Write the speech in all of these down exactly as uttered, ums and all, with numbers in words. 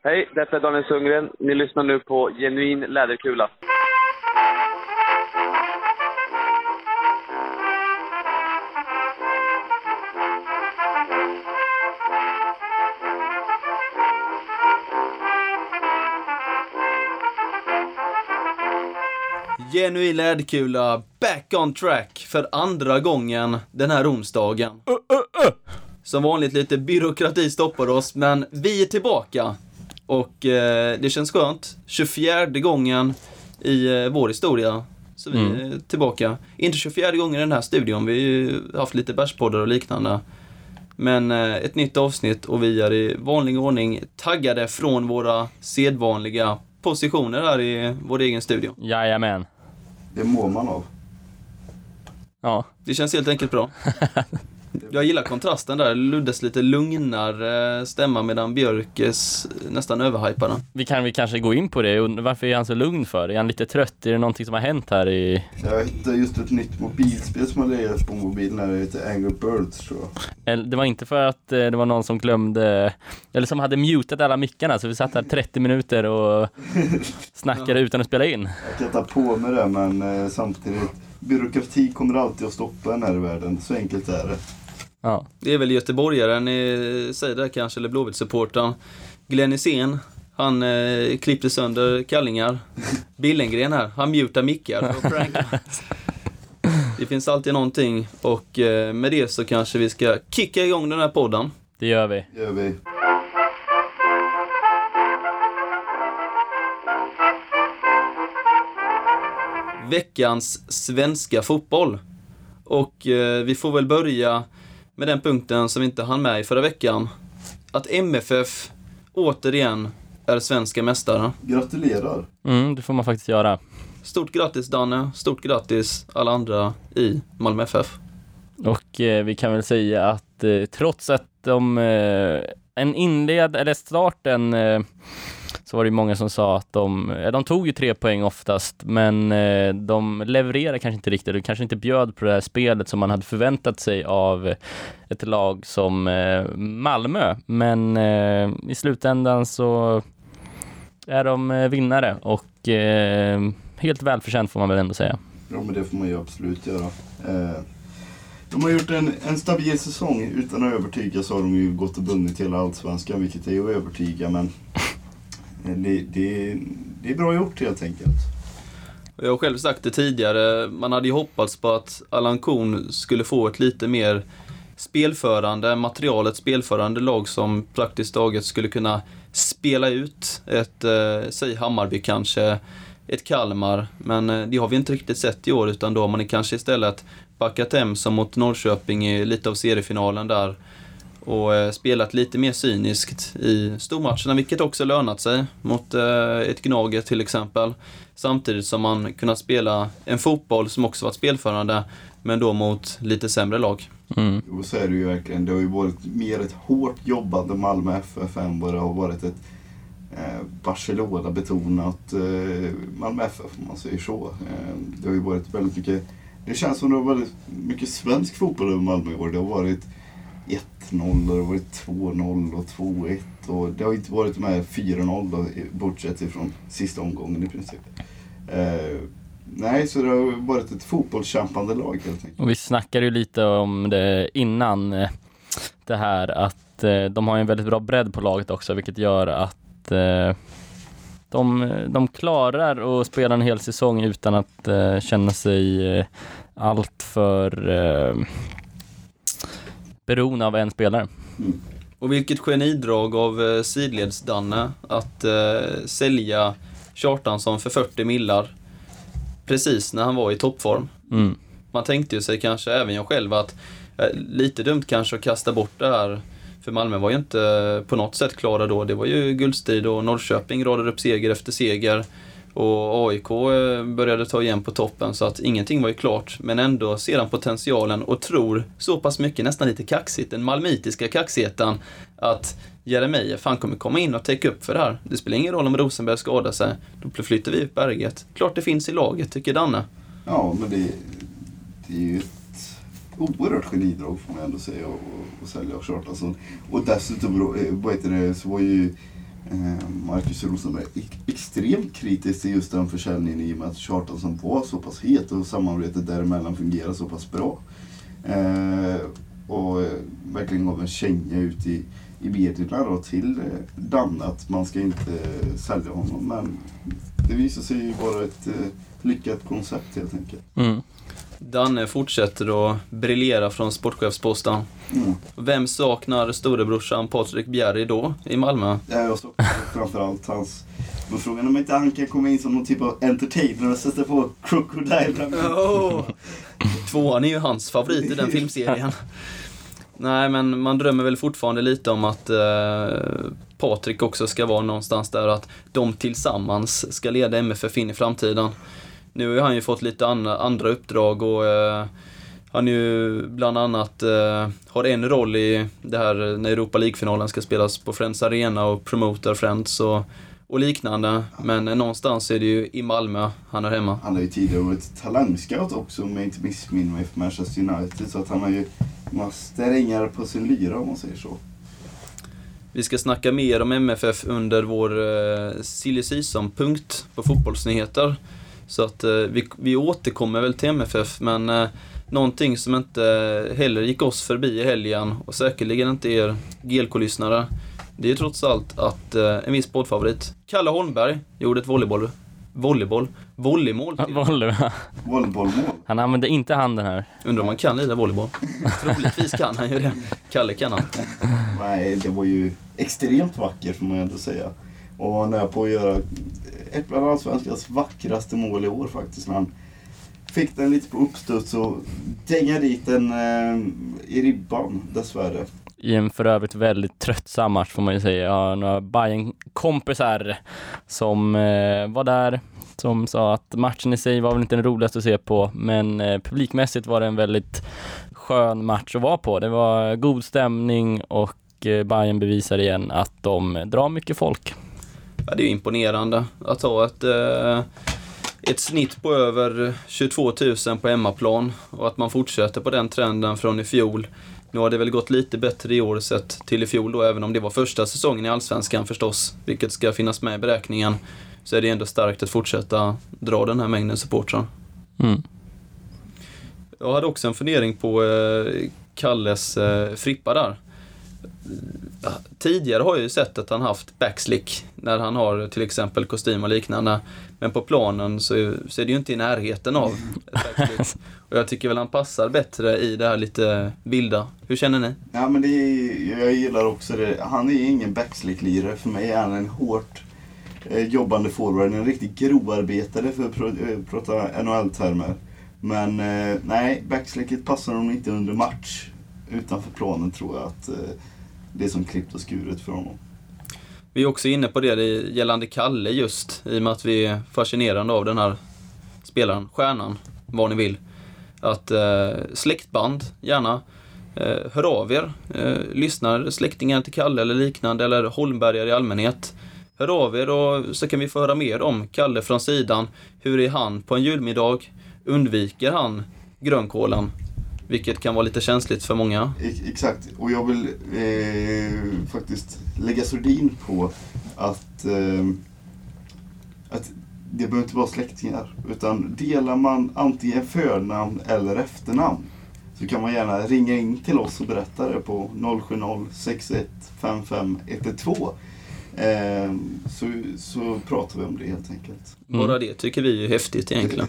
Hej, detta är Daniel Sundgren. Ni lyssnar nu på Genuin Läderkula. Genuin Läderkula, back on track för andra gången den här onsdagen. Uh, uh, uh. Som vanligt lite byråkrati stoppar oss, men vi är tillbaka. Och eh, det känns skönt. tjugofjärde gången i eh, vår historia. Så vi mm. är tillbaka. Inte tjugofjärde gången i den här studion. Vi har ju haft lite bärspoddar och liknande. Men eh, ett nytt avsnitt och vi är i vanlig ordning taggade från våra sedvanliga positioner här i vår egen studio. Jajamän. Det mår man av. Ja. Det känns helt enkelt bra. Jag gillar kontrasten där. Luddes lite lugnare stämma medan Björkes nästan överhypade. Vi kan vi kanske gå in på det. Varför är han så lugn för? Är han lite trött? Är det någonting som har hänt här i... Jag hittade just ett nytt mobilspel som har legat på mobilen här. Det heter Angry Birds, tror jag. Det var inte för att det var någon som glömde... Eller som hade mutat alla mickarna. Så vi satt här trettio minuter och snackade ja. utan att spela in. Jag kan ta på med det, men samtidigt... Byråkrati kommer alltid att stoppa den här i världen. Så enkelt är det. Ja. Det är väl göteborgaren i säger det kanske, eller Blåvitt-supporten. Glenn Hysén, han eh, klippte sönder kallingar. Billengren här, han mutar mickar och pranka. Det finns alltid någonting, och eh, med det så kanske vi ska kicka igång den här podden. Det gör vi. Det gör vi. Veckans svenska fotboll. Och eh, vi får väl börja med den punkten som vi inte hann med i förra veckan. Att M F F återigen är svenska mästare. Gratulerar. Mm, det får man faktiskt göra. Stort grattis Danne, stort grattis alla andra i Malmö F F. Och eh, vi kan väl säga att eh, trots att de eh, en inled eller starten eh, så var det många som sa att de, de tog ju tre poäng oftast, men eh, de levererade kanske inte riktigt. De kanske inte bjöd på det här spelet som man hade förväntat sig av ett lag som eh, Malmö. Men eh, i slutändan så är de eh, vinnare och eh, helt välförtjänt får man väl ändå säga. Ja, men det får man ju absolut göra. Eh, de har gjort en, en stabil säsong utan att övertyga, så har de ju gått och vunnit hela allsvenskan, vilket är att övertyga, men Det, det, det är bra gjort helt enkelt. Jag har själv sagt det tidigare. Man hade ju hoppats på att Allan Kuhn skulle få ett lite mer spelförande, materialet spelförande lag som praktiskt taget skulle kunna spela ut ett, eh, säg Hammarby kanske, ett Kalmar. Men eh, det har vi inte riktigt sett i år, utan då har man kanske istället backat hem som mot Norrköping i lite av seriefinalen där. Och eh, spelat lite mer cyniskt i stormatcherna, vilket också lönat sig mot eh, ett Gnaget till exempel. Samtidigt som man kunnat spela en fotboll som också varit spelförande, men då mot lite sämre lag. Mm. Och så är det ju verkligen, det har ju varit mer ett hårt jobbande Malmö F F än vad det har varit ett eh, Barcelona-betonat eh, Malmö F F, om man säger så. Eh, det har ju varit väldigt mycket, det känns som det har varit mycket svensk fotboll över Malmö i år. Det har varit ett noll och det har varit två noll och två ett, och det har inte varit med fyra noll då, bortsett ifrån sista omgången i princip. Eh, nej, så det har varit ett fotbollskämpande lag helt enkelt. Och vi snackade ju lite om det innan, det här att eh, de har en väldigt bra bredd på laget också, vilket gör att eh, de, de klarar att spela en hel säsong utan att eh, känna sig eh, allt för eh, beroende av en spelare. Mm. Och vilket genidrag av eh, sidledsdanne att eh, sälja Kjartansson för fyrtio millar precis när han var i toppform. Mm. Man tänkte ju sig kanske, även jag själv, att eh, lite dumt kanske att kasta bort det här. För Malmö var ju inte eh, på något sätt klara då. Det var ju guldstrid och Norrköping radade upp seger efter seger. Och A I K började ta igen på toppen, så att ingenting var ju klart. Men ändå ser han potentialen och tror så pass mycket, nästan lite kaxigt, den malmitiska kaxigheten, att Jeremejeff, han kommer komma in och täcka upp för det här. Det spelar ingen roll om Rosenberg skadar sig. Då flyttar vi upp berget. Klart det finns i laget, tycker Danne. Ja, men det, det är ju ett oerhört genidrag får man ändå säga, och, och sälja av Kjartansson. Och dessutom, vad heter det, så var ju Marcus Rosenberg är extremt kritisk till just den försäljningen i och med att Kjartansson var så pass het och samarbetet däremellan fungerar så pass bra. Eh, och verkligen gav en känga ut i, i medierna då till eh, Danne att man ska inte eh, sälja honom. Men det visar sig ju vara ett eh, lyckat koncept helt enkelt. Mm. Danne fortsätter att briljera från sportchefsposten. Mm. Vem saknar storebrorsan Patrik Bjerre då i Malmö? Ja, jag såg framförallt hans... Men frågan om inte han kan komma in som någon typ av entertainer och sätta på Crocodile. Oh. Tvåan är ju hans favorit i den filmserien. Nej, men man drömmer väl fortfarande lite om att eh, Patrik också ska vara någonstans där, att de tillsammans ska leda M F F in i framtiden. Nu har han ju fått lite an- andra uppdrag och eh, han ju bland annat eh, har en roll i det här när Europa League-finalen ska spelas på Friends Arena och promotar Friends och, och liknande. Men eh, någonstans är det ju i Malmö han är hemma. Han har ju tidigare varit talangscout också, om jag inte missminner mig, för Manchester United. Så att han har ju strängar på sin lyra om man säger så. Vi ska snacka mer om M F F under vår eh, silly season-punkt på fotbollsnyheter. Så att eh, vi, vi återkommer väl till M F F, men eh, någonting som inte heller gick oss förbi i helgen och säkerligen inte er G L K-lyssnare, det är trots allt att eh, en viss poddfavorit, Kalle Holmberg, gjorde ett volleyboll, volleyboll, volleymål till. Volley. Volleybollmål. Han använde inte handen här. Undrar om man kan lida volleyboll. Troligtvis kan han ju det. Kalle kan han. Nej, det var ju extremt vackert får man ändå säga. Och han är på att göra ett bland allsvenskans vackraste mål i år faktiskt. När han fick den lite på uppstuds och dängade dit den eh, i ribban, dessvärre. I en för övrigt väldigt tröttsam match får man ju säga. Jag har några Bayern-kompisar som eh, var där. Som sa att matchen i sig var väl inte den roligaste att se på. Men eh, publikmässigt var det en väldigt skön match att vara på. Det var god stämning och eh, Bayern bevisar igen att de drar mycket folk. Ja, det är ju imponerande att ha ett, eh, ett snitt på över tjugotvå tusen på hemmaplan och att man fortsätter på den trenden från i fjol. Nu har det väl gått lite bättre i år sett till i fjol då, även om det var första säsongen i Allsvenskan förstås, vilket ska finnas med i beräkningen, så är det ändå starkt att fortsätta dra den här mängden supportrar. Mm. Jag hade också en fundering på eh, Kalles eh, frippa där. Tidigare har jag ju sett att han haft backslick när han har till exempel kostym och liknande, men på planen så, så är det ju inte i närheten av backslick. Och jag tycker väl han passar bättre i det här lite vilda. Hur känner ni? Ja, men det är, jag gillar också det. Han är ingen backslick-lirare. För mig är han en hårt eh, jobbande forward, en riktigt grovarbetare för att pr- äh, prata N H L-termer. Men eh, nej, backslicket passar honom inte under match. Utanför planen tror jag att eh, det är som klippt och skuret för honom. Vi är också inne på det gällande Kalle just, i och med att vi är fascinerande av den här spelaren, stjärnan, vad ni vill. Att eh, släktband, gärna, eh, hör av er, eh, lyssnar släktingar till Kalle eller liknande, eller Holmbergare i allmänhet. Hör av er och så kan vi få höra mer om Kalle från sidan. Hur är han på en julmiddag? Undviker han grönkålen? Vilket kan vara lite känsligt för många. Exakt, och jag vill eh, faktiskt lägga sordin på att, eh, att det behöver inte vara släktingar. Utan delar man antingen förnamn eller efternamn så kan man gärna ringa in till oss och berätta det på noll sju noll sex ett fem fem ett två. Eh, så, så pratar vi om det helt enkelt. Mm. Bara det tycker vi är häftigt egentligen.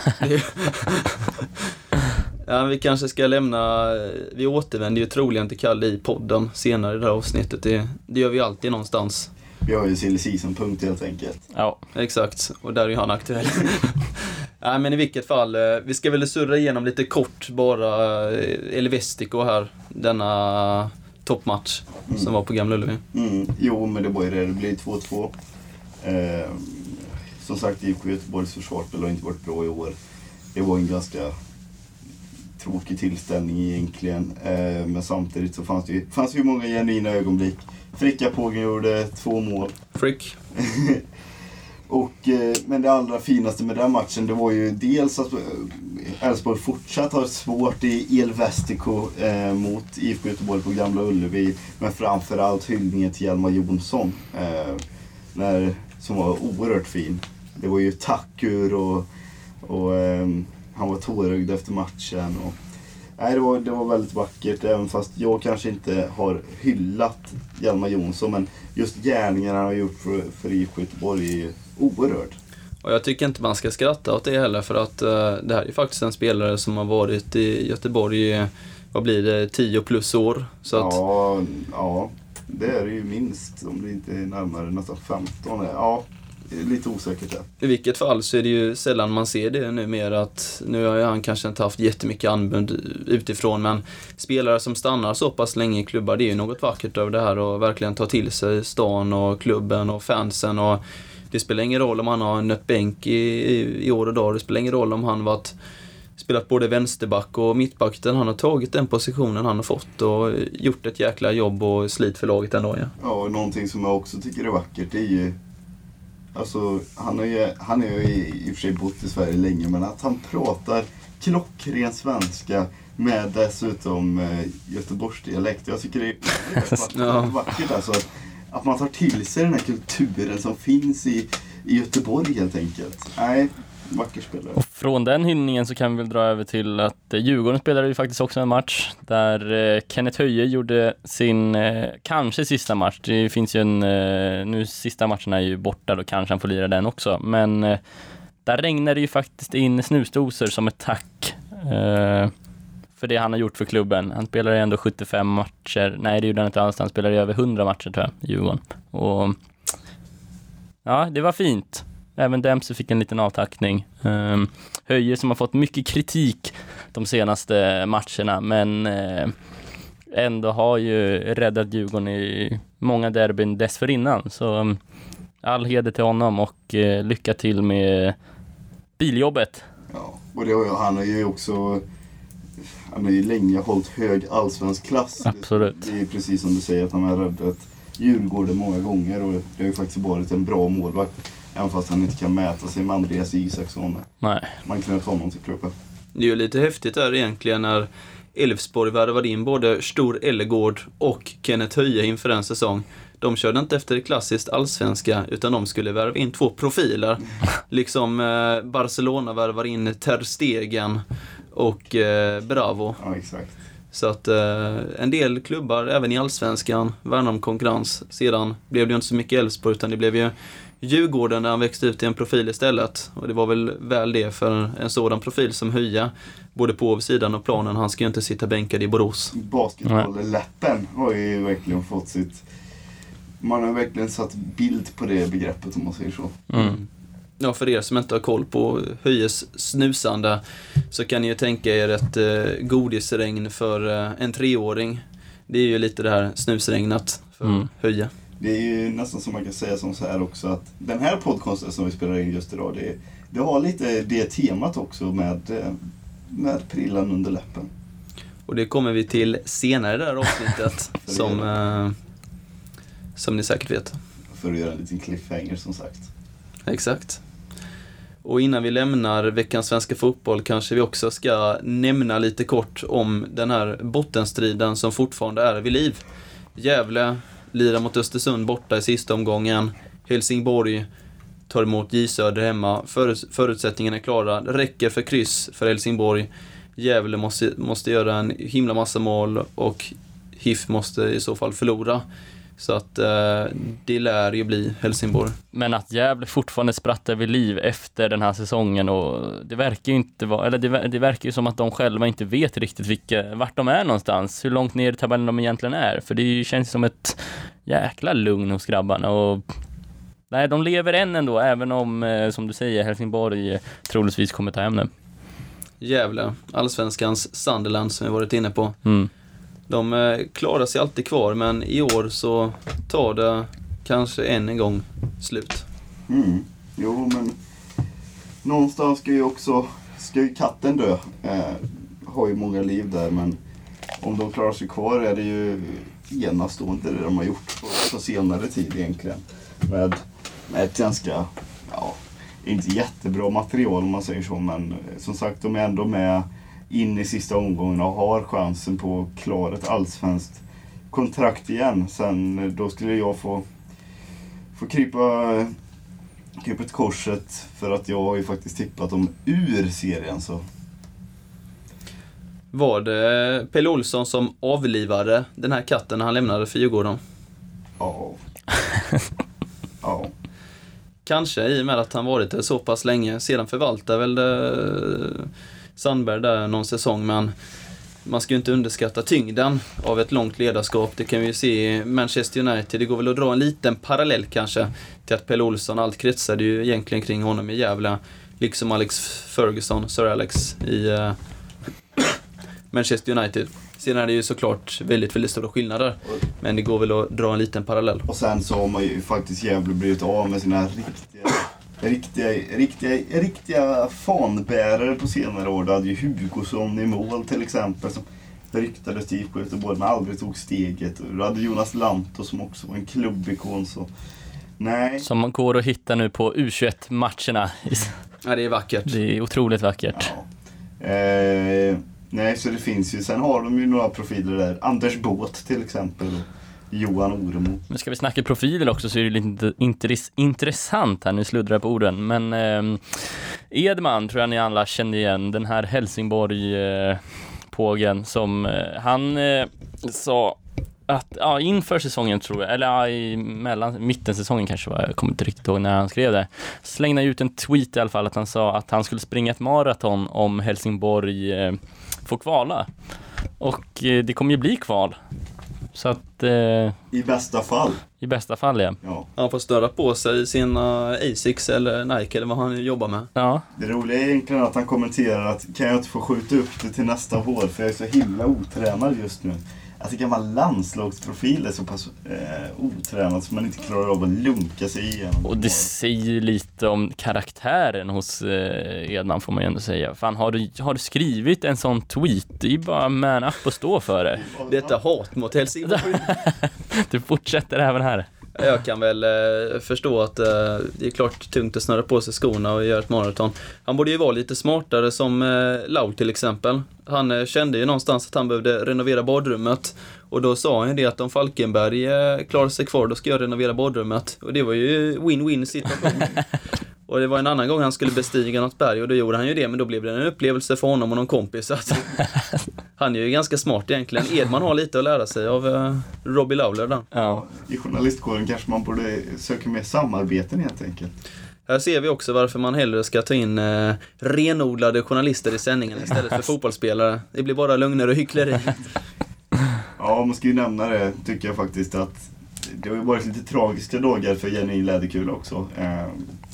Ja, vi kanske ska lämna, vi återvänder ju troligen till Kalle i podden senare i det här avsnittet. Det, det gör vi alltid någonstans. Vi har ju silly season-punkt helt enkelt. Ja, exakt. Och där är han aktuell. Nej, men i vilket fall, vi ska väl surra igenom lite kort bara Elvestico här, denna toppmatch mm. som var på Gamla Ullevi. Mm. Jo, men det var ju det. Det blev två två. Eh, som sagt, I F K Göteborgs försvarsspel har inte varit bra i år. Det var en ganska tråkig tillställning egentligen. Eh, men samtidigt så fanns det ju, fanns ju många genuina ögonblick. Fricka Pågen gjorde två mål. Frick. Och, eh, men det allra finaste med den matchen, det var ju dels att Elfsborg fortsatt har svårt i Elvestico eh, mot I F K Göteborg på Gamla Ullevi. Men framförallt hyllningen till Hjalmar Jonsson. Eh, när, som var oerhört fin. Det var ju Takur och, och eh, han var tårögd efter matchen. Och, nej, det var, det var väldigt vackert, även fast jag kanske inte har hyllat Hjalmar Jonsson. Men just gärningarna han har gjort för, för I F K Göteborg är oerhört. Och jag tycker inte man ska skratta åt det heller, för att uh, det här är faktiskt en spelare som har varit i Göteborg i, vad blir det, tio plus år. Så att... ja, ja, det är det ju minst, om det inte är närmare nästan femton. Ja, det är lite osäkert där. I vilket fall så är det ju sällan man ser det numera, att nu har han kanske inte haft jättemycket anbud utifrån, men spelare som stannar så pass länge i klubbar, det är ju något vackert över det här och verkligen ta till sig stan och klubben och fansen. Och det spelar ingen roll om han har en nött bänk i, i, i år och dag. Det spelar ingen roll om han varit, spelat både vänsterback och mittback. Han har tagit den positionen han har fått och gjort ett jäkla jobb och slit för laget ändå. Ja, ja, och någonting som jag också tycker är vackert är ju, alltså, han har ju, han har ju i, i och för sig bott i Sverige länge, men att han pratar klockren svenska med dessutom eh, Göteborgsdialekt. Jag tycker det är vackert, ja. vackert alltså, att, att man tar till sig den här kulturen som finns i, i Göteborg helt enkelt. Nej, vacker spelare. Och från den hyllningen så kan vi väl dra över till att eh, Djurgården spelade ju faktiskt också en match där eh, Kenneth Höje gjorde sin eh, kanske sista match. Det finns ju en, eh, nu sista matchen är ju borta, då kanske han får lira den också. Men eh, där regnade det ju faktiskt in snusdoser som ett tack eh, för det han har gjort för klubben. Han spelade ändå sjuttiofem matcher. Nej, det gjorde han inte alls. Han spelade över hundra matcher tror jag, i Djurgården. Och ja, det var fint. Även Dempsey fick en liten avtackning. Um, Höje som har fått mycket kritik de senaste matcherna, men uh, ändå har ju räddat Djurgården i många derbyn dessförinnan. Så um, all heder till honom och uh, lycka till med biljobbet. Ja, och det har, han har ju också, han har ju länge hållit hög allsvensk klass. Absolut. Det, det är precis som du säger, att han har räddat Djurgården många gånger, och det har ju faktiskt varit en bra målvakt. Även fast han inte kan mäta sig med Andreas Isaksson. Nej. Man kan ta honom till klubben. Det är ju lite häftigt där egentligen när Elfsborg värvade in både Stor Ellegård och Kenneth Höje inför en säsong. De körde inte efter det klassiskt allsvenska, utan de skulle värva in två profiler. Mm. Liksom eh, Barcelona värvar in Ter Stegen och eh, Bravo. Ja, exakt. Så att eh, en del klubbar, även i allsvenskan, värnar om konkurrens. Sedan blev det ju inte så mycket Elfsborg, utan det blev ju Djurgården där han växte ut i en profil istället. Och det var väl väl det för en sådan profil som Höja, både på sidan och planen. Han ska ju inte sitta bänkad i Borås. Basketboll-läppen har ju verkligen fått sitt... Man har verkligen satt bild på det begreppet, om man säger så. Mm. Ja, för er som inte har koll på Höjes snusande så kan ni ju tänka er ett eh, godisregn för eh, en treåring. Det är ju lite det här snusregnet för mm. Höje. Det är ju nästan som man kan säga som så här också, att den här podcasten som vi spelar in just idag, det, det har lite det temat också med, med prillan under läppen. Och det kommer vi till senare i det här avsnittet som, eh, som ni säkert vet. För att göra en liten cliffhanger som sagt. Exakt. Och innan vi lämnar veckans svenska fotboll kanske vi också ska nämna lite kort om den här bottenstriden som fortfarande är vid liv. Gävle lirar mot Östersund borta i sista omgången. Helsingborg tar emot J Söder hemma. Förut- förutsättningarna är klara. Det räcker för kryss för Helsingborg. Gävle måste, måste göra en himla massa mål och H I F måste i så fall förlora. Så att eh, det lär ju bli Helsingborg. Men att Gävle fortfarande sprattar vid liv efter den här säsongen, och det verkar ju inte vara, eller det, det verkar ju som att de själva inte vet riktigt vilka, vart de är någonstans, hur långt ner i tabellen de egentligen är. För det känns som ett jäkla lugn hos grabbarna, och nej, de lever än ändå, även om, eh, som du säger, Helsingborg troligtvis kommer ta hem det. Gävle, allsvenskans Sunderland som vi varit inne på. Mm. De eh, klarar sig alltid kvar, men i år så tar det kanske än en gång slut. Mm. Jo, men någonstans ska ju också ska ju katten dö. Eh, har ju många liv där, men om de klarar sig kvar är det ju enastående det de har gjort på, på senare tid egentligen. Med, med ett ganska, ja, inte jättebra material om man säger så, men som sagt, de är ändå med in i sista omgången och har chansen på att klara ett allsvenskt kontrakt igen. Sen då skulle jag få får krypa, krypa ett korset för att jag har ju faktiskt tippat dem ur serien. Så. Var det Pelle Olsson som avlivade den här katten när han lämnade för Djurgården? Ja. Ja. Kanske i och med att han varit det så pass länge. Sedan förvaltar väl det Sandberg där någon säsong, men man ska ju inte underskatta tyngden av ett långt ledarskap. Det kan vi ju se i Manchester United. Det går väl att dra en liten parallell kanske till att Pelle Olsson, allt kretsade ju egentligen kring honom i Gävle. Liksom Alex Ferguson, Sir Alex i uh, Manchester United. Sen är det ju såklart väldigt, väldigt stora skillnader. Men det går väl att dra en liten parallell. Och sen så har man ju faktiskt Gävle blivit av med sina riktiga, riktiga, riktiga, riktiga fanbärare på senare år. Det hade ju Hugosson i mål till exempel som ryktades till I F K Göteborg men aldrig tog steget. Och du hade Jonas Lanto som också var en klubbikon. Så nej. Som man går och hittar nu på U tjugoett-matcherna. Ja, det är vackert. Det är otroligt vackert. Ja. Eh, nej, så det finns ju. Sen har de ju några profiler där. Anders Båt till exempel. Johan Oremo. Men ska vi snacka profiler också så är det lite intress- intressant här. Nu sluddrar jag på orden. Men eh, Edman tror jag ni alla kände igen. Den här Helsingborg-pågen eh, som eh, han eh, sa att ja, inför säsongen tror jag, eller ja, i mellan, mitten säsongen kanske var, jag kommer inte riktigt ihåg när han skrev det, slängde ut en tweet i alla fall att han sa att han skulle springa ett maraton om Helsingborg eh, får kvala. Och eh, det kommer ju bli kval. Så att... Eh, I bästa fall. I bästa fall, ja. Ja. Han får störa på sig sina Asics eller Nike eller vad han jobbar med. Ja. Det roliga är egentligen att han kommenterar att kan jag inte få skjuta upp det till nästa år för jag är så himla otränad just nu. Alltså gammal landslagsprofil är så pass eh, otränad så man inte klarar av att lunka sig igenom. Och det säger lite om karaktären hos eh, Edman får man ju ändå säga. Fan, har du, har du skrivit en sån tweet? Det är bara man up och stå för det. Detta hat mot Helsingborg. Du fortsätter även här. Jag kan väl eh, förstå att eh, det är klart tungt att snöra på sig skorna och göra ett maraton. Han borde ju vara lite smartare som eh, Lau till exempel. Han eh, kände ju någonstans att han behövde renovera badrummet. Och då sa han det att om Falkenberg eh, klarar sig kvar, då ska jag renovera badrummet. Och det var ju win-win situation. Och det var en annan gång han skulle bestiga något berg och då gjorde han ju det, men då blev det en upplevelse för honom och någon kompis. Så att han är ju ganska smart egentligen. Edman har lite att lära sig av uh, Robbie Lawler där. Ja. I journalistkåren kanske man borde söka mer samarbeten helt enkelt. Här ser vi också varför man hellre ska ta in uh, renodlade journalister i sändningen istället för fotbollsspelare. Det blir bara lögner och hyckleri. Ja, man ska ju nämna det tycker jag faktiskt att det har ju varit lite tragiska dagar för Jenny Läderkula också. Eh,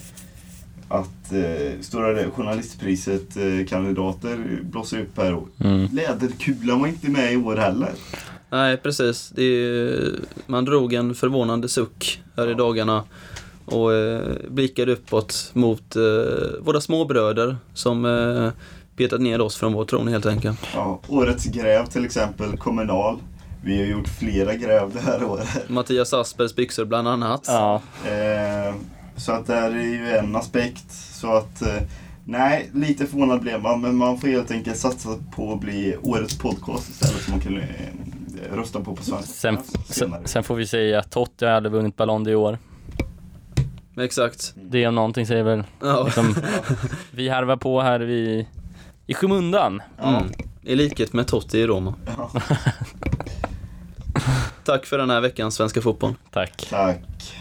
att eh, Stora journalistpriset eh, kandidater blåser upp här och Mm. Läderkulan var inte med i år heller. Nej, precis. Det är, man drog en förvånande suck här i dagarna och eh, blickade uppåt mot eh, våra småbröder som eh, petat ner oss från vår tron helt enkelt. Ja, årets gräv till exempel, Kommunal. Vi har gjort flera gräv det här året. Mattias Aspergs byxor bland annat. Ja. Eh, så att det här är ju en aspekt. Så att, eh, nej, lite förvånad blev man. Men man får helt enkelt satsa på att bli årets podcast istället som man kan eh, rösta på på svenska. Sen, sen, sen får vi säga att Totti hade vunnit Ballon d'Or i år. Exakt. Det om någonting säger väl. Ja. Liksom, vi harvar på här i, i skymundan. Mm. I likhet med Totti i Roma. Ja. Tack för den här veckans Svenska fotboll. Tack. Tack.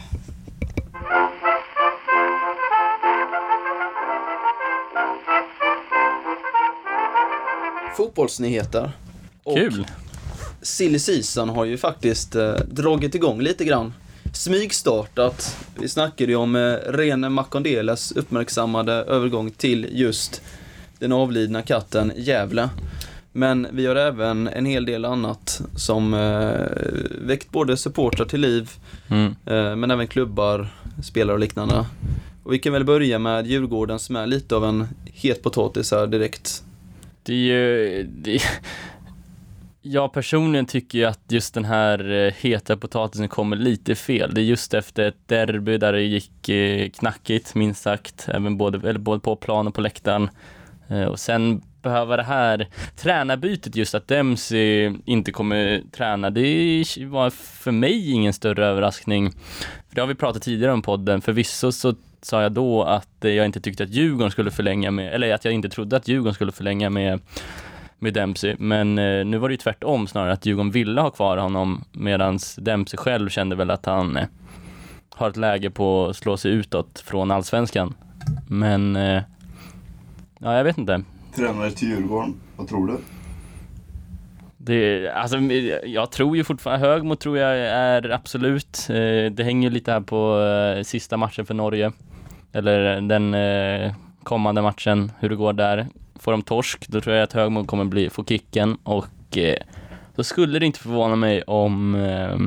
Fotbollsnyheter. Och Kul. Silly Season har ju faktiskt eh, dragit igång lite grann. Smygstartat. Vi snackade ju om eh, Rene Makondelas uppmärksammade övergång till just den avlidna katten Gävle. Men vi har även en hel del annat som eh, väckt både supportrar till liv Mm. eh, men även klubbar, spelare och liknande. Och vi kan väl börja med Djurgården som är lite av en het potatis här direkt. Det är ju... Det, jag personligen tycker ju att just den här eh, heta potatisen kommer lite fel. Det är just efter ett derby där det gick eh, knackigt, minst sagt. Även både, eller både på plan och på läktaren. Eh, och sen behöva det här tränarbytet, just att Dempsey inte kommer träna, det var för mig ingen större överraskning. För det har vi pratat tidigare om podden. Förvisso så sa jag då att jag inte tyckte att Djurgården skulle förlänga med, eller att jag inte trodde att Djurgården skulle förlänga med med Dempsey, men eh, nu var det ju tvärtom snarare, att Djurgården ville ha kvar honom, medan Dempsey själv kände väl att han eh, har ett läge på att slå sig utåt från Allsvenskan. Men eh, ja, jag vet inte. Tränare till Djurgården, vad tror du? Det, alltså, jag tror ju fortfarande Högmo tror jag är absolut. Eh, det hänger lite här på eh, sista matchen för Norge, eller den eh, kommande matchen, hur det går där. Får de torsk, då tror jag att Högmo kommer bli, få kicken, och eh, så skulle det inte förvåna mig om eh,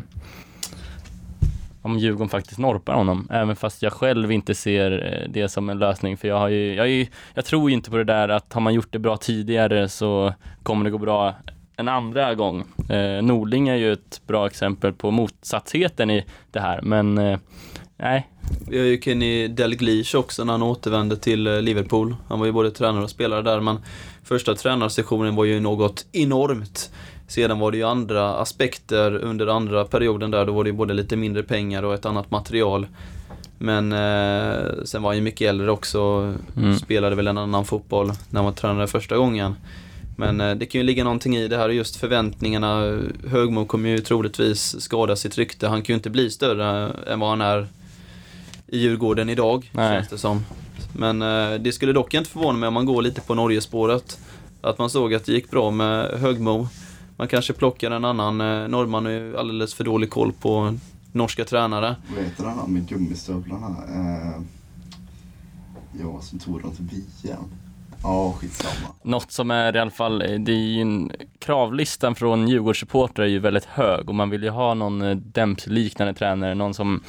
om Djurgården faktiskt norpar honom, även fast jag själv inte ser det som en lösning, för jag har ju, jag, är, jag tror ju inte på det där att har man gjort det bra tidigare så kommer det gå bra en andra gång. Eh, Nordling är ju ett bra exempel på motsatsheten i det här, men eh, nej. Vi har ju Kenny Dalglish också när han återvände till Liverpool. Han var ju både tränare och spelare där, men första tränarsessionen var ju något enormt. Sedan var det ju andra aspekter under andra perioden där, då var det ju både lite mindre pengar och ett annat material. Men eh, sen var han ju mycket äldre också, mm. spelade väl en annan fotboll när han var tränare första gången. Men eh, det kan ju ligga någonting i det här, just förväntningarna. Högmo kommer ju troligtvis skada sitt rykte. Han kan ju inte bli större än vad han är i Djurgården idag, Nej. känns det som. Men eh, det skulle dock inte förvåna mig om man går lite på Norgespåret. Att man såg att det gick bra med Högmo. Man kanske plockar en annan. eh, Norrman är ju alldeles för dålig koll på norska tränare. Vad heter han med gummistövlarna? Eh, ja, som tog dem till V M. Ja, skitsamma. Något som är i alla fall, det är ju en kravlistan från Djurgårdssupportrar är ju väldigt hög, och man vill ju ha någon Dempsey-liknande tränare, någon som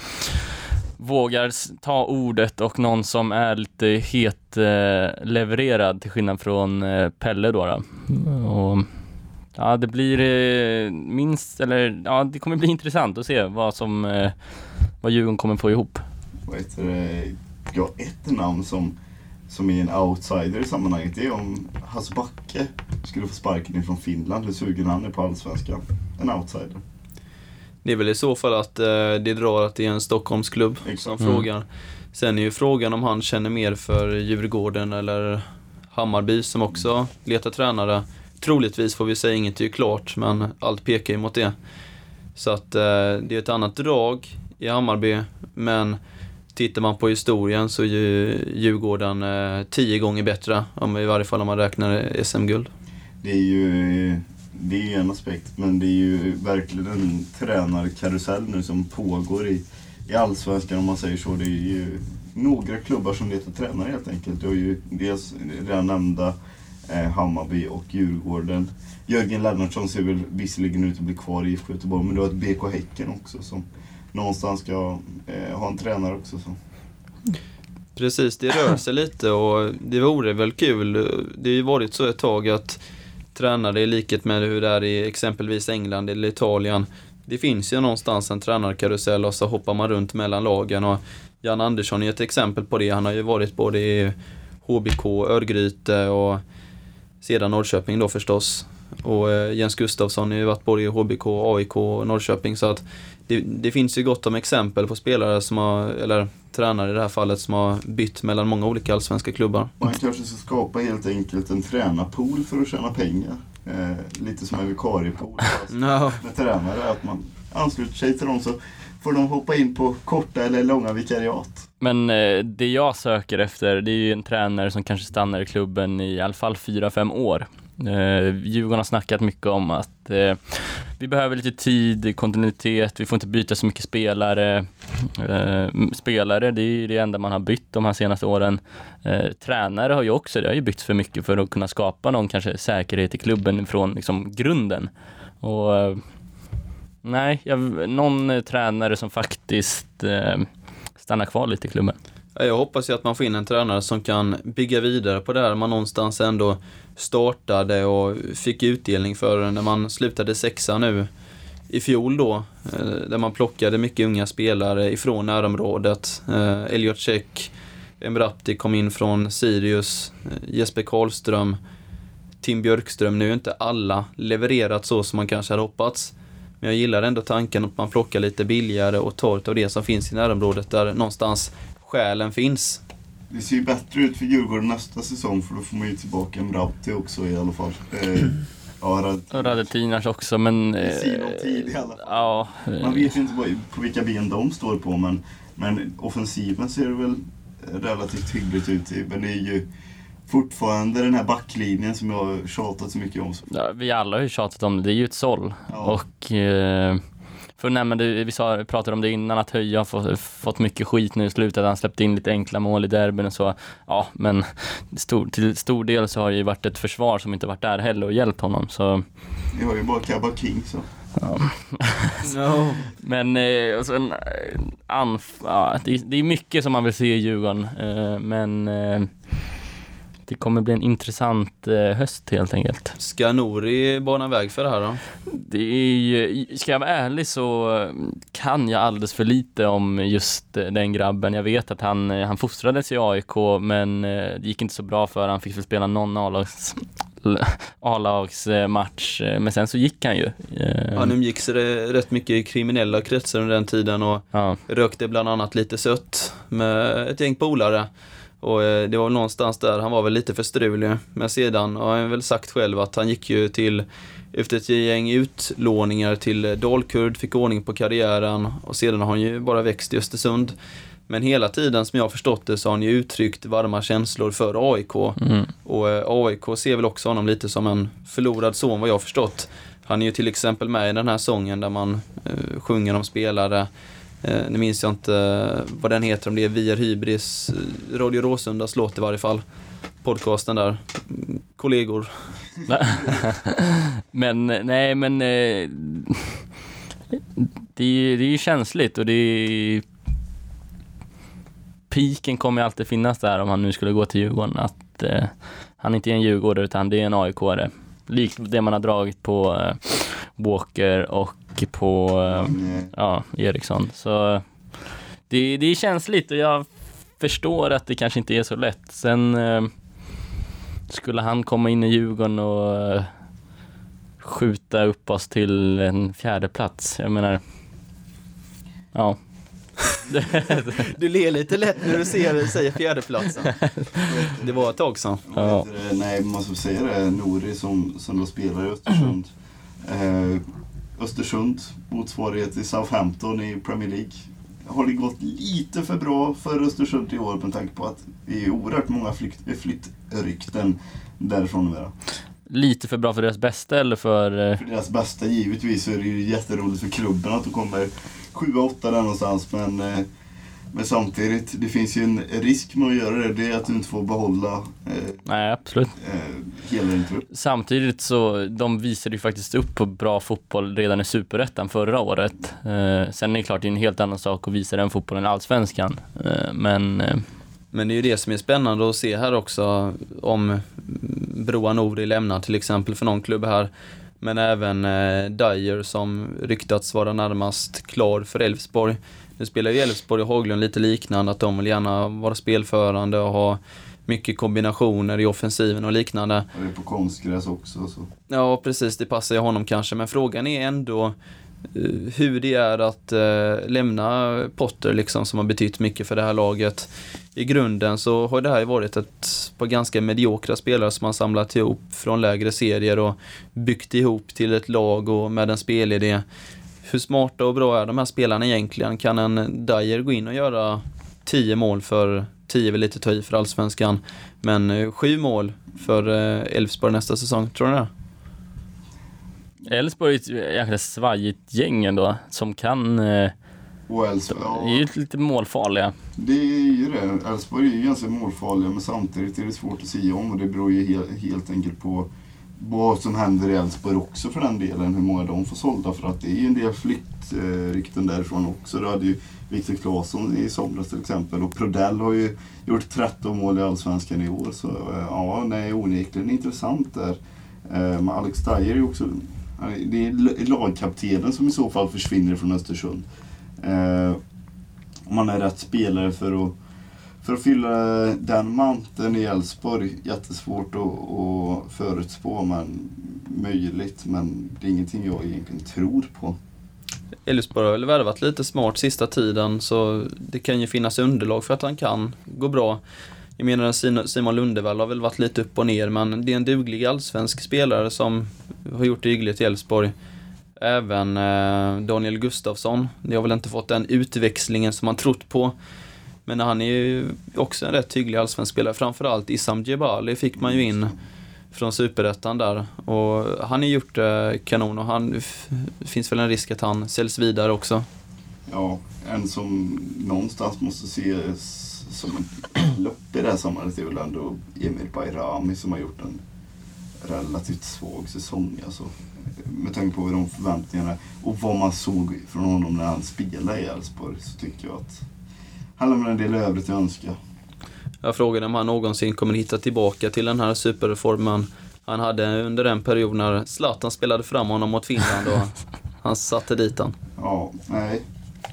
vågar ta ordet och någon som är lite het eh, levererad, till skillnad från eh, Pelle då, då. Och ja, det blir eh, minst, eller ja, det kommer bli intressant att se vad som eh, vad Djurgården kommer få ihop. Vad heter det? Ja, ett namn som som är en outsider i sammanhanget, det är om Hasse Backe skulle få sparken ifrån Finland. Hur sugen han är på Allsvenskan? En outsider. Det är väl i så fall att eh, det drar att det är en Stockholmsklubb som Mm. frågar. Sen är ju frågan om han känner mer för Djurgården eller Hammarby som också letar tränare. Troligtvis får vi säga inget är ju klart, men allt pekar ju mot det. Så att eh, det är ett annat drag i Hammarby, men tittar man på historien så är ju Djurgården eh, tio gånger bättre, om i varje fall om man räknar S M-guld. Det är ju det är en aspekt, men det är ju verkligen en tränarkarusell nu som pågår i, i Allsvenskan, om man säger så. Det är ju några klubbar som letar tränare helt enkelt. Det är ju dels redan nämnda eh, Hammarby och Djurgården. Jörgen Lennartsson ser väl visserligen ut att bli kvar i I F K Göteborg, men du har ett B K Häcken också som någonstans ska eh, ha en tränare också. Så. Precis, det rör sig lite, och det vore väl kul. Det har ju varit så ett tag att tränare, i likhet med hur det är i exempelvis England eller Italien, det finns ju någonstans en tränarkarusell och så hoppar man runt mellan lagen, och Jan Andersson är ett exempel på det. Han har ju varit både i H B K, Örgryte och sedan Norrköping då förstås. Och eh, Jens Gustafsson har ju varit både i H B K, A I K och Norrköping, så att det, det finns ju gott om exempel på spelare som har, eller tränare i det här fallet, som har bytt mellan många olika allsvenska klubbar. Man kanske ska skapa helt enkelt en tränarpool för att tjäna pengar. Eh, lite som en vikariepool No. med tränare. Att man ansluter sig till dem så får de hoppa in på korta eller långa vikariat. Men eh, det jag söker efter, det är ju en tränare som kanske stannar i klubben i alla fall fyra fem år. Eh, Djurgården har snackat mycket om att eh, vi behöver lite tid, kontinuitet, vi får inte byta så mycket spelare. Eh, spelare, det är ju det enda man har bytt de här senaste åren. Eh, tränare har ju också, det har ju bytt för mycket för att kunna skapa någon kanske säkerhet i klubben från liksom grunden. Och eh, nej, jag, någon eh, tränare som faktiskt eh, stannar kvar lite i klubben. Jag hoppas ju att man får in en tränare som kan bygga vidare på det här man någonstans ändå startade och fick utdelning för när man slutade sexa nu i fjol då, där man plockade mycket unga spelare ifrån närområdet. Elliot Check, Emrapti kom in från Sirius, Jesper Karlström, Tim Björkström. Nu är inte alla levererat så som man kanske hade hoppats. Men jag gillar ändå tanken att man plockar lite billigare och tar av det som finns i närområdet där någonstans själen finns. Det ser ju bättre ut för Djurgården nästa säsong, för då får man ju tillbaka en Rauti också i alla fall. Eh, ja, Rad... Radetinas också, men... Det ser någon tid i alla fall. Ja, man vet ju inte på vilka ben de står på, men, men offensiven ser det väl relativt hyggligt ut i. Men det är ju fortfarande den här backlinjen som jag har tjatat så mycket om. Ja, vi alla har ju tjatat om det, det är ju ett såll. Ja. Och... Eh... För nej, men det, vi sa, pratade om det innan, att Höja har fått, fått mycket skit nu i slutet. Han släppte in lite enkla mål i derbyn och så. Ja, men stor, till stor del så har det ju varit ett försvar som inte varit där heller och hjälpt honom. Så... Vi har ju bara Kabba King så. Ja. No. Men eh, och sen, anf- ja, det, det är mycket som man vill se i Djurgården. Eh, men... Eh, det kommer bli en intressant eh, höst helt enkelt. Ska Nouri bana väg för det här då? Det är ju, ska jag vara ärlig så kan jag alldeles för lite om just den grabben. Jag vet att han, han fostrades i A I K, men det gick inte så bra för han fick väl spela någon A-lags, A-lagsmatch. Men sen så gick han ju. Han umgicks rätt mycket i kriminella kretsar under den tiden och ja. Rökte bland annat lite sött med ett gäng polare. Och det var någonstans där, han var väl lite för strulig. Men sedan har han väl sagt själv att han gick ju till, efter ett gäng utlåningar till Dalkurd, fick ordning på karriären. Och sedan har han ju bara växt i Östersund. Men hela tiden som jag har förstått det så har han ju uttryckt varma känslor för A I K. Mm. Och A I K ser väl också honom lite som en förlorad son vad jag har förstått. Han är ju till exempel med i den här sången där man uh, sjunger om spelare. Eh, nu minns jag inte eh, vad den heter, om det är Vi är Hybris, Radio Råsundas låt i varje fall, podcasten där, mm, kollegor. Men nej, men eh, det, är, det är ju känsligt och det är, piken kommer alltid finnas där om han nu skulle gå till Djurgården, att eh, han inte är en djurgårdare utan det är en A I K-are, likt det man har dragit på eh, Walker och på mm. ja, Eriksson. Så det, det är känsligt och jag förstår att det kanske inte är så lätt. Sen eh, skulle han komma in i Djurgården och eh, skjuta upp oss till en fjärde plats. Jag menar, ja. Du ler lite lätt när du ser, säger fjärdeplatsen. Det var ett tag sedan. Ja. Nej, man måste säga det. Nouri som, som då spelar i Östersund. Eh, Östersund, motsvarighet i Southampton i Premier League. Har det gått lite för bra för Östersund i år med tanke på att det är oerhört många flykt, flyttrykten därifrån. Med. Lite för bra för deras bästa eller för... För deras bästa givetvis, så är det ju jätteroligt för klubben att de kommer sju åtta där någonstans, men, men samtidigt, det finns ju en risk med att göra det, det är att du inte får behålla eh, Nej, absolut. Eh, hela din trupp. Samtidigt så, de visade ju faktiskt upp på bra fotboll redan i Superettan förra året. Eh, sen är det klart, det är en helt annan sak att visa den fotbollen i Allsvenskan. Eh, men... Eh, Men det är ju det som är spännande att se här också, om Broa Nouri lämnar till exempel för någon klubb här. Men även eh, Dyer som ryktats vara närmast klar för Elfsborg. Nu spelar ju Elfsborg och Haglund lite liknande, att de vill gärna vara spelförande och ha mycket kombinationer i offensiven och liknande. Och det är på konstgräs också. Så. Ja, precis. Det passar ju honom kanske. Men frågan är ändå uh, hur det är att uh, lämna Potter liksom, som har betytt mycket för det här laget. I grunden så har det här varit ett par ganska mediokra spelare som man samlat ihop från lägre serier och byggt ihop till ett lag och med en spelidé. Hur smarta och bra är de här spelarna egentligen? Kan en Dyer gå in och göra tio mål för tio väl lite töj för Allsvenskan, men uh, sju mål för Elfsborg uh, nästa säsong, tror du det? Elfsborg är ett jäkla svajigt gäng ändå, som kan uh, och Elfsborg, ja, är ju lite målfarliga. Det är ju det. Elfsborg är ju ganska målfarliga, men samtidigt är det svårt att säga om, och det beror ju helt, helt enkelt på vad som händer i Elfsborg också för den delen, hur många de får sålda, för att det är ju en del flyttrykten därifrån också. Det hade ju Viktor Claesson i somras till exempel, och Prodell har ju gjort tretton mål i Allsvenskan i år, så ja, nej, onekligen intressant där. Men Alex Dyer är ju också, det är lagkaptenen som i så fall försvinner från Östersund. Om man är rätt spelare för att för att fylla den manteln i Elfsborg, jättesvårt att, att förutspå, men möjligt, men det är ingenting jag egentligen tror på. Elfsborg har väl värvat lite smart sista tiden, så det kan ju finnas underlag för att han kan gå bra. Jag menar, Simon Lundevall har väl varit lite upp och ner, men det är en duglig allsvensk spelare som har gjort det hyggligt i Elfsborg. Även eh, Daniel Gustafsson, det har väl inte fått den utväxlingen som man trott på. Men han är ju också en rätt hygglig allsvensk spelare. Framförallt Issam Djebali fick man ju in från Superettan där. Och han har gjort eh, kanon, och han f- finns väl en risk att han säljs vidare också. Ja, en som någonstans måste ses som en lopp i det här sammanhanget är väl ändå Emir Bayrami, som har gjort en relativt svag säsong. Alltså, med tanke på de förväntningarna och vad man såg från honom när han spelade i Elfsborg, så tycker jag att han lämnar en del övrigt att önska. Jag frågade om han någonsin kommer hitta tillbaka till den här superreformen han hade under den period när Zlatan spelade fram honom mot Finland och han satte dit han. Ja, nej.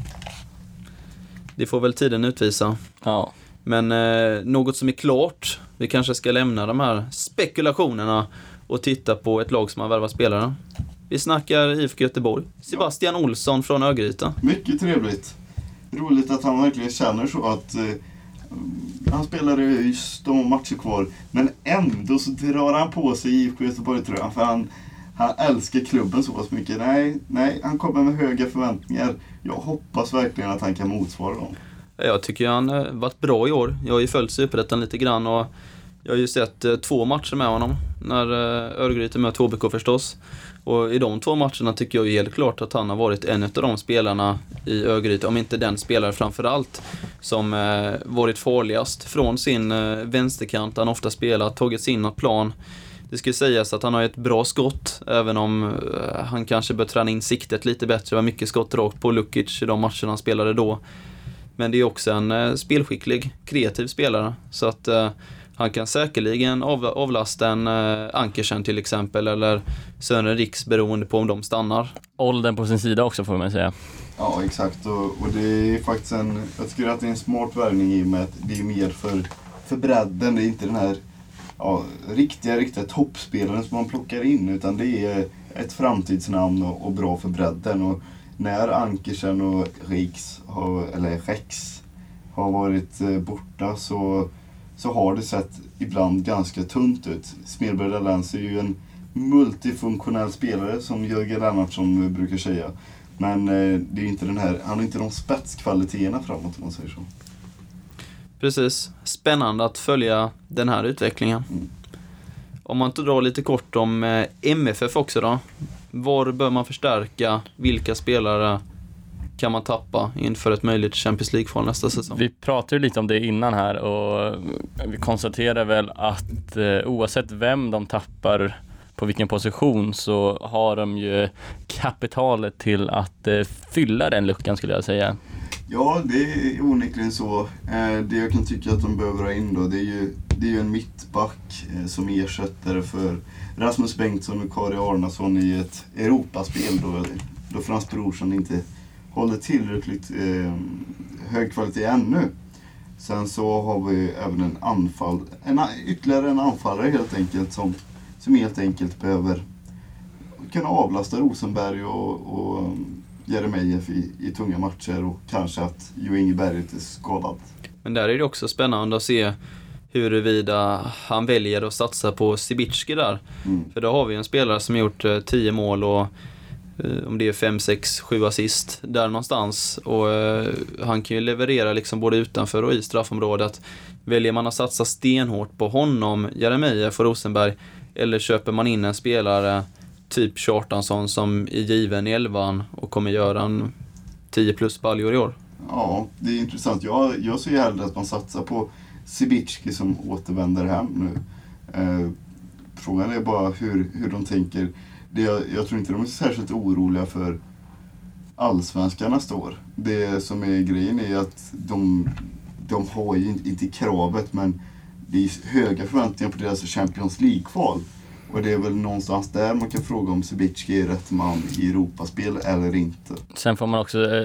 Det får väl tiden utvisa. Ja. Men eh, något som är klart, vi kanske ska lämna de här spekulationerna och titta på ett lag som har värvat spelare. Vi snackar I F K Göteborg. Sebastian ja. Olsson från Örgryte. Mycket trevligt. Roligt att han verkligen känner så att eh, han spelar just de matcher kvar, men ändå så drar han på sig I F K Göteborg, tror jag, för han, han älskar klubben så pass mycket. Nej, nej, han kommer med höga förväntningar. Jag hoppas verkligen att han kan motsvara dem. Jag tycker han har varit bra i år. Jag har ju följt Superettan lite grann och jag har ju sett eh, två matcher med honom när eh, Örgryte möter H B K förstås. Och i de två matcherna tycker jag ju helt klart att han har varit en av de spelarna i Örgryte, om inte den spelare framförallt, som eh, varit farligast från sin eh, vänsterkant. Han ofta spelat, tagit sig in något plan. Det ska sägas att han har ett bra skott, även om eh, han kanske bör träna in siktet lite bättre. Det var mycket skott rakt på Lukic i de matcherna han spelade då. Men det är också en eh, spelskicklig, kreativ spelare. Så att eh, han kan säkerligen av, avlasta en eh, Ankersen till exempel, eller Sören Riks, beroende på om de stannar. Åldern på sin sida också, får man säga. Ja, exakt. Och, och det är faktiskt en, jag tycker att det är en smart värvning i och med att det är mer för, för bredden. Det är inte den här ja, riktiga, riktiga toppspelaren som man plockar in, utan det är ett framtidsnamn och, och bra för bredden. Och när Ankersen och Riks, har, eller Rex, har varit eh, borta så, så har det sett ibland ganska tunt ut. Smedberg Dallens är ju en multifunktionell spelare, som Jörgen Lennartsson brukar säga. Men eh, det är inte den här, han har inte de spetskvaliteterna framåt, om man säger så. Precis. Spännande att följa den här utvecklingen. Mm. Om man drar lite kort om eh, M F F också då. Var bör man förstärka? Vilka spelare kan man tappa inför ett möjligt Champions League-kval nästa säsong? Vi pratade lite om det innan här, och vi konstaterar väl att eh, oavsett vem de tappar på vilken position, så har de ju kapitalet till att eh, fylla den luckan, skulle jag säga. Ja, det är onekligen så. Eh, det jag kan tycka att de behöver ha in då, det är ju, det är ju en mittback eh, som ersättare för Rasmus Bengtsson och Kari Arnason i ett Europaspel då, då Frans Brorsson inte håller tillräckligt eh, hög kvalitet ännu. Sen så har vi även en anfall, en, ytterligare en anfallare helt enkelt, som, som helt enkelt behöver kunna avlasta Rosenberg och, och Jeremejeff i, i tunga matcher, och kanske att Jo Inge Berget är skadad. Men där är det också spännande att se huruvida han väljer att satsa på Sibicki där. Mm. För då har vi en spelare som gjort eh, tio mål och eh, om det är fem, sex, sju assist där någonstans. Och eh, han kan ju leverera liksom både utanför och i straffområdet. Väljer man att satsa stenhårt på honom, Jeremejeff och Rosenberg, eller köper man in en spelare typ Kjartansson som är given i elvan och kommer göra en tio plus baljor i år? Ja, det är intressant. Jag, jag ser ju hellre att man satsar på Sibicki som återvänder hem nu. Eh, frågan är bara hur, hur de tänker. Det, jag, jag tror inte de är särskilt oroliga för allsvenskan nästa år. Det som är grejen är att de, de har ju inte kravet, men det är höga förväntningar på deras Champions League-kval. Och det är väl någonstans där man kan fråga om Sibicki är rätt man i Europaspel eller inte. Sen får man också, att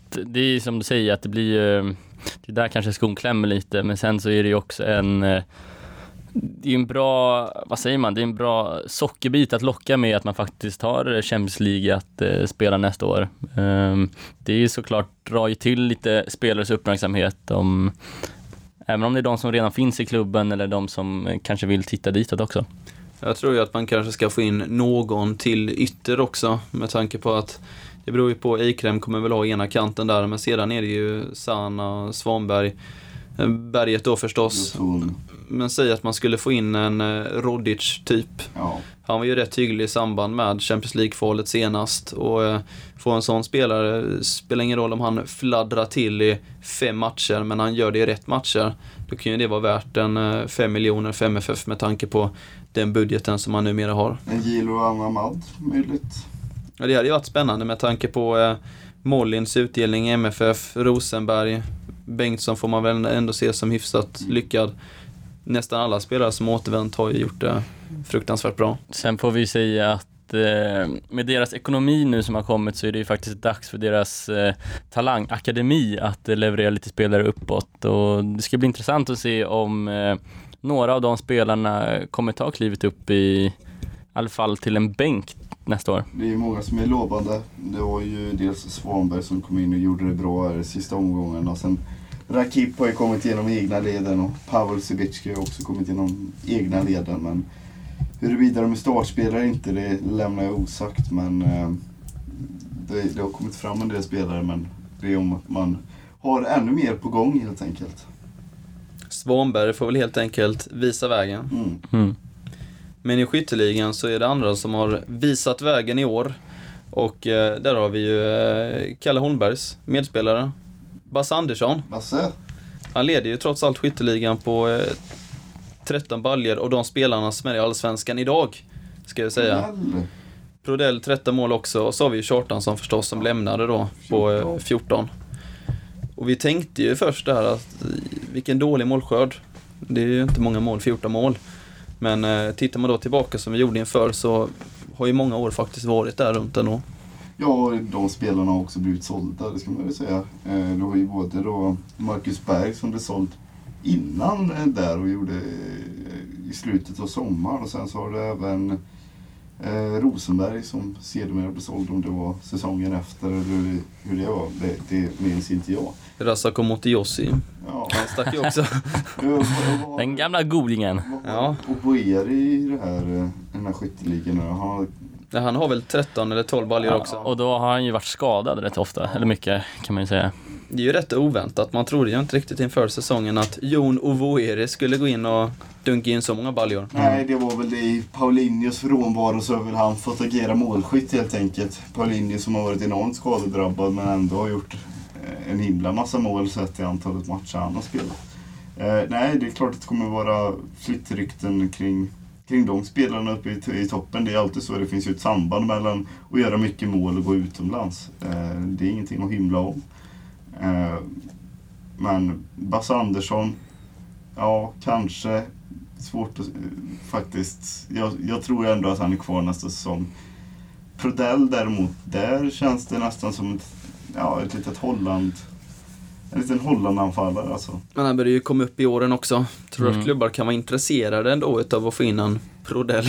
det är som du säger att det blir ju, det där kanske skon klämmer lite, men sen så är det ju också en, det är en bra, vad säger man, det är en bra sockerbit att locka med att man faktiskt har Champions League att eh, spela nästa år. Um, det är ju såklart, drar ju till lite spelares uppmärksamhet om, även om det är de som redan finns i klubben eller de som kanske vill titta ditåt också. Jag tror ju att man kanske ska få in någon till ytter också, med tanke på att det beror ju på, Eikrem kommer väl ha ena kanten där, men sedan är det ju Sana, Svanberg, Berget då förstås. Men säg att man skulle få in en eh, Rodic typ. Ja. Han var ju rätt hygglig i samband med Champions League-kvalet senast. Och eh, få en sån spelare, spelar ingen roll om han fladdrar till i fem matcher, men han gör det i rätt matcher. Då kan ju det vara värt en eh, fem miljoner för M F F med tanke på den budgeten som man numera har. En Gilo Anamad, möjligt. Ja, det hade ju varit spännande med tanke på eh, Mollins utdelning i M F F, Rosenberg, Bengtsson får man väl ändå se som hyfsat lyckad. Nästan alla spelare som återvänt har ju gjort det fruktansvärt bra. Sen får vi säga att eh, med deras ekonomi nu som har kommit så är det ju faktiskt dags för deras eh, talangakademi att eh, leverera lite spelare uppåt. Och det ska bli intressant att se om eh, några av de spelarna kommer ta klivet upp i, i alla fall till en bänk nästa år. Det är många som är lovande. Det var ju dels Svanberg som kom in och gjorde det bra här i sista omgången. Och sen Rakip har ju kommit igenom egna leden och Pavel Sibicki har också kommit igenom egna leden. Men huruvida de är startspelare inte, det lämnar jag osagt. Men eh, det, det har kommit fram en del spelare, men det är om att man har ännu mer på gång helt enkelt. Svanberg får väl helt enkelt visa vägen. Mm. Mm. Men i skytteligan så är det andra som har visat vägen i år. Och eh, där har vi ju eh, Kalle Holmbergs medspelare, Basse Andersson. Basse? Han leder ju trots allt skytteligan på eh, tretton baljer och de spelarna som är i Allsvenskan idag, ska jag säga. Väl. Prodell tretton mål också, och så har vi ju Kjartansson förstås som lämnade då på eh, fjorton. Och vi tänkte ju först där att vilken dålig målskörd. Det är ju inte många mål, fjorton mål. Men eh, tittar man då tillbaka som vi gjorde inför, så har ju många år faktiskt varit där runt ändå. Ja, de spelarna har också blivit sålda, det ska man väl säga. Eh, det var ju både då Marcus Berg som blev såld innan eh, där och gjorde eh, i slutet av sommaren. Och sen så har det även eh, Rosenberg som sedermera blev såld, om det var säsongen efter eller hur, hur det var. Det, det minns inte jag. Rassa Motijossi. Ja. Han stack ju också. Den gamla godingen. Ja. Och Boer i det här, den här skytteligan. Han har Ja, han har väl tretton eller tolv baljer också. Och då har han ju varit skadad rätt ofta, eller mycket kan man ju säga. Det är ju rätt oväntat. Man trodde ju inte riktigt inför säsongen att Jon Ovoeri skulle gå in och dunka in så många baljor. Nej, det var väl det i Paulinhos frånvaro, så har väl han fått agera målskytt helt enkelt. Paulinho som har varit enormt skadedrabbad men ändå har gjort en himla massa mål sett i antalet matcher han har spelat. Eh, nej, det är klart att det kommer vara flyttrykten kring, kring de spelarna uppe i, i toppen. Det är alltid så, det finns ju ett samband mellan att göra mycket mål och gå utomlands. Eh, det är ingenting att himla om. Eh, men Basse Andersson, ja, kanske svårt att faktiskt. Jag, jag tror ändå att han är kvar nästa säsong. Prodell däremot, där känns det nästan som ett, ja, ett litet Holland, en liten Holland-anfallare alltså. Men han börjar ju komma upp i åren också. Tror Mm. att klubbar kan vara intresserade ändå av att få in en Prodell.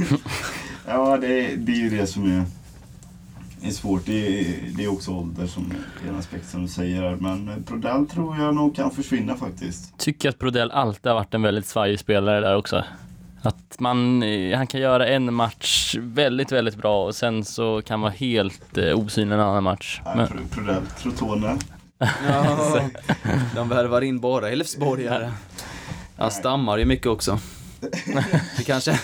Ja, det, det är ju det som är, är svårt. Det är, det är också ålder som är en aspekt som du säger. Men Prodell tror jag nog kan försvinna faktiskt. Tycker att Prodell alltid har varit en väldigt svajig spelare där också. Att man, han kan göra en match väldigt, väldigt bra och sen så kan vara helt eh, osynlig en annan match. Nej, Men, Pro- Prodell, Crotone. Ja, de värvar in bara Elfsborgare. Han stammar ju mycket också. Det kanske...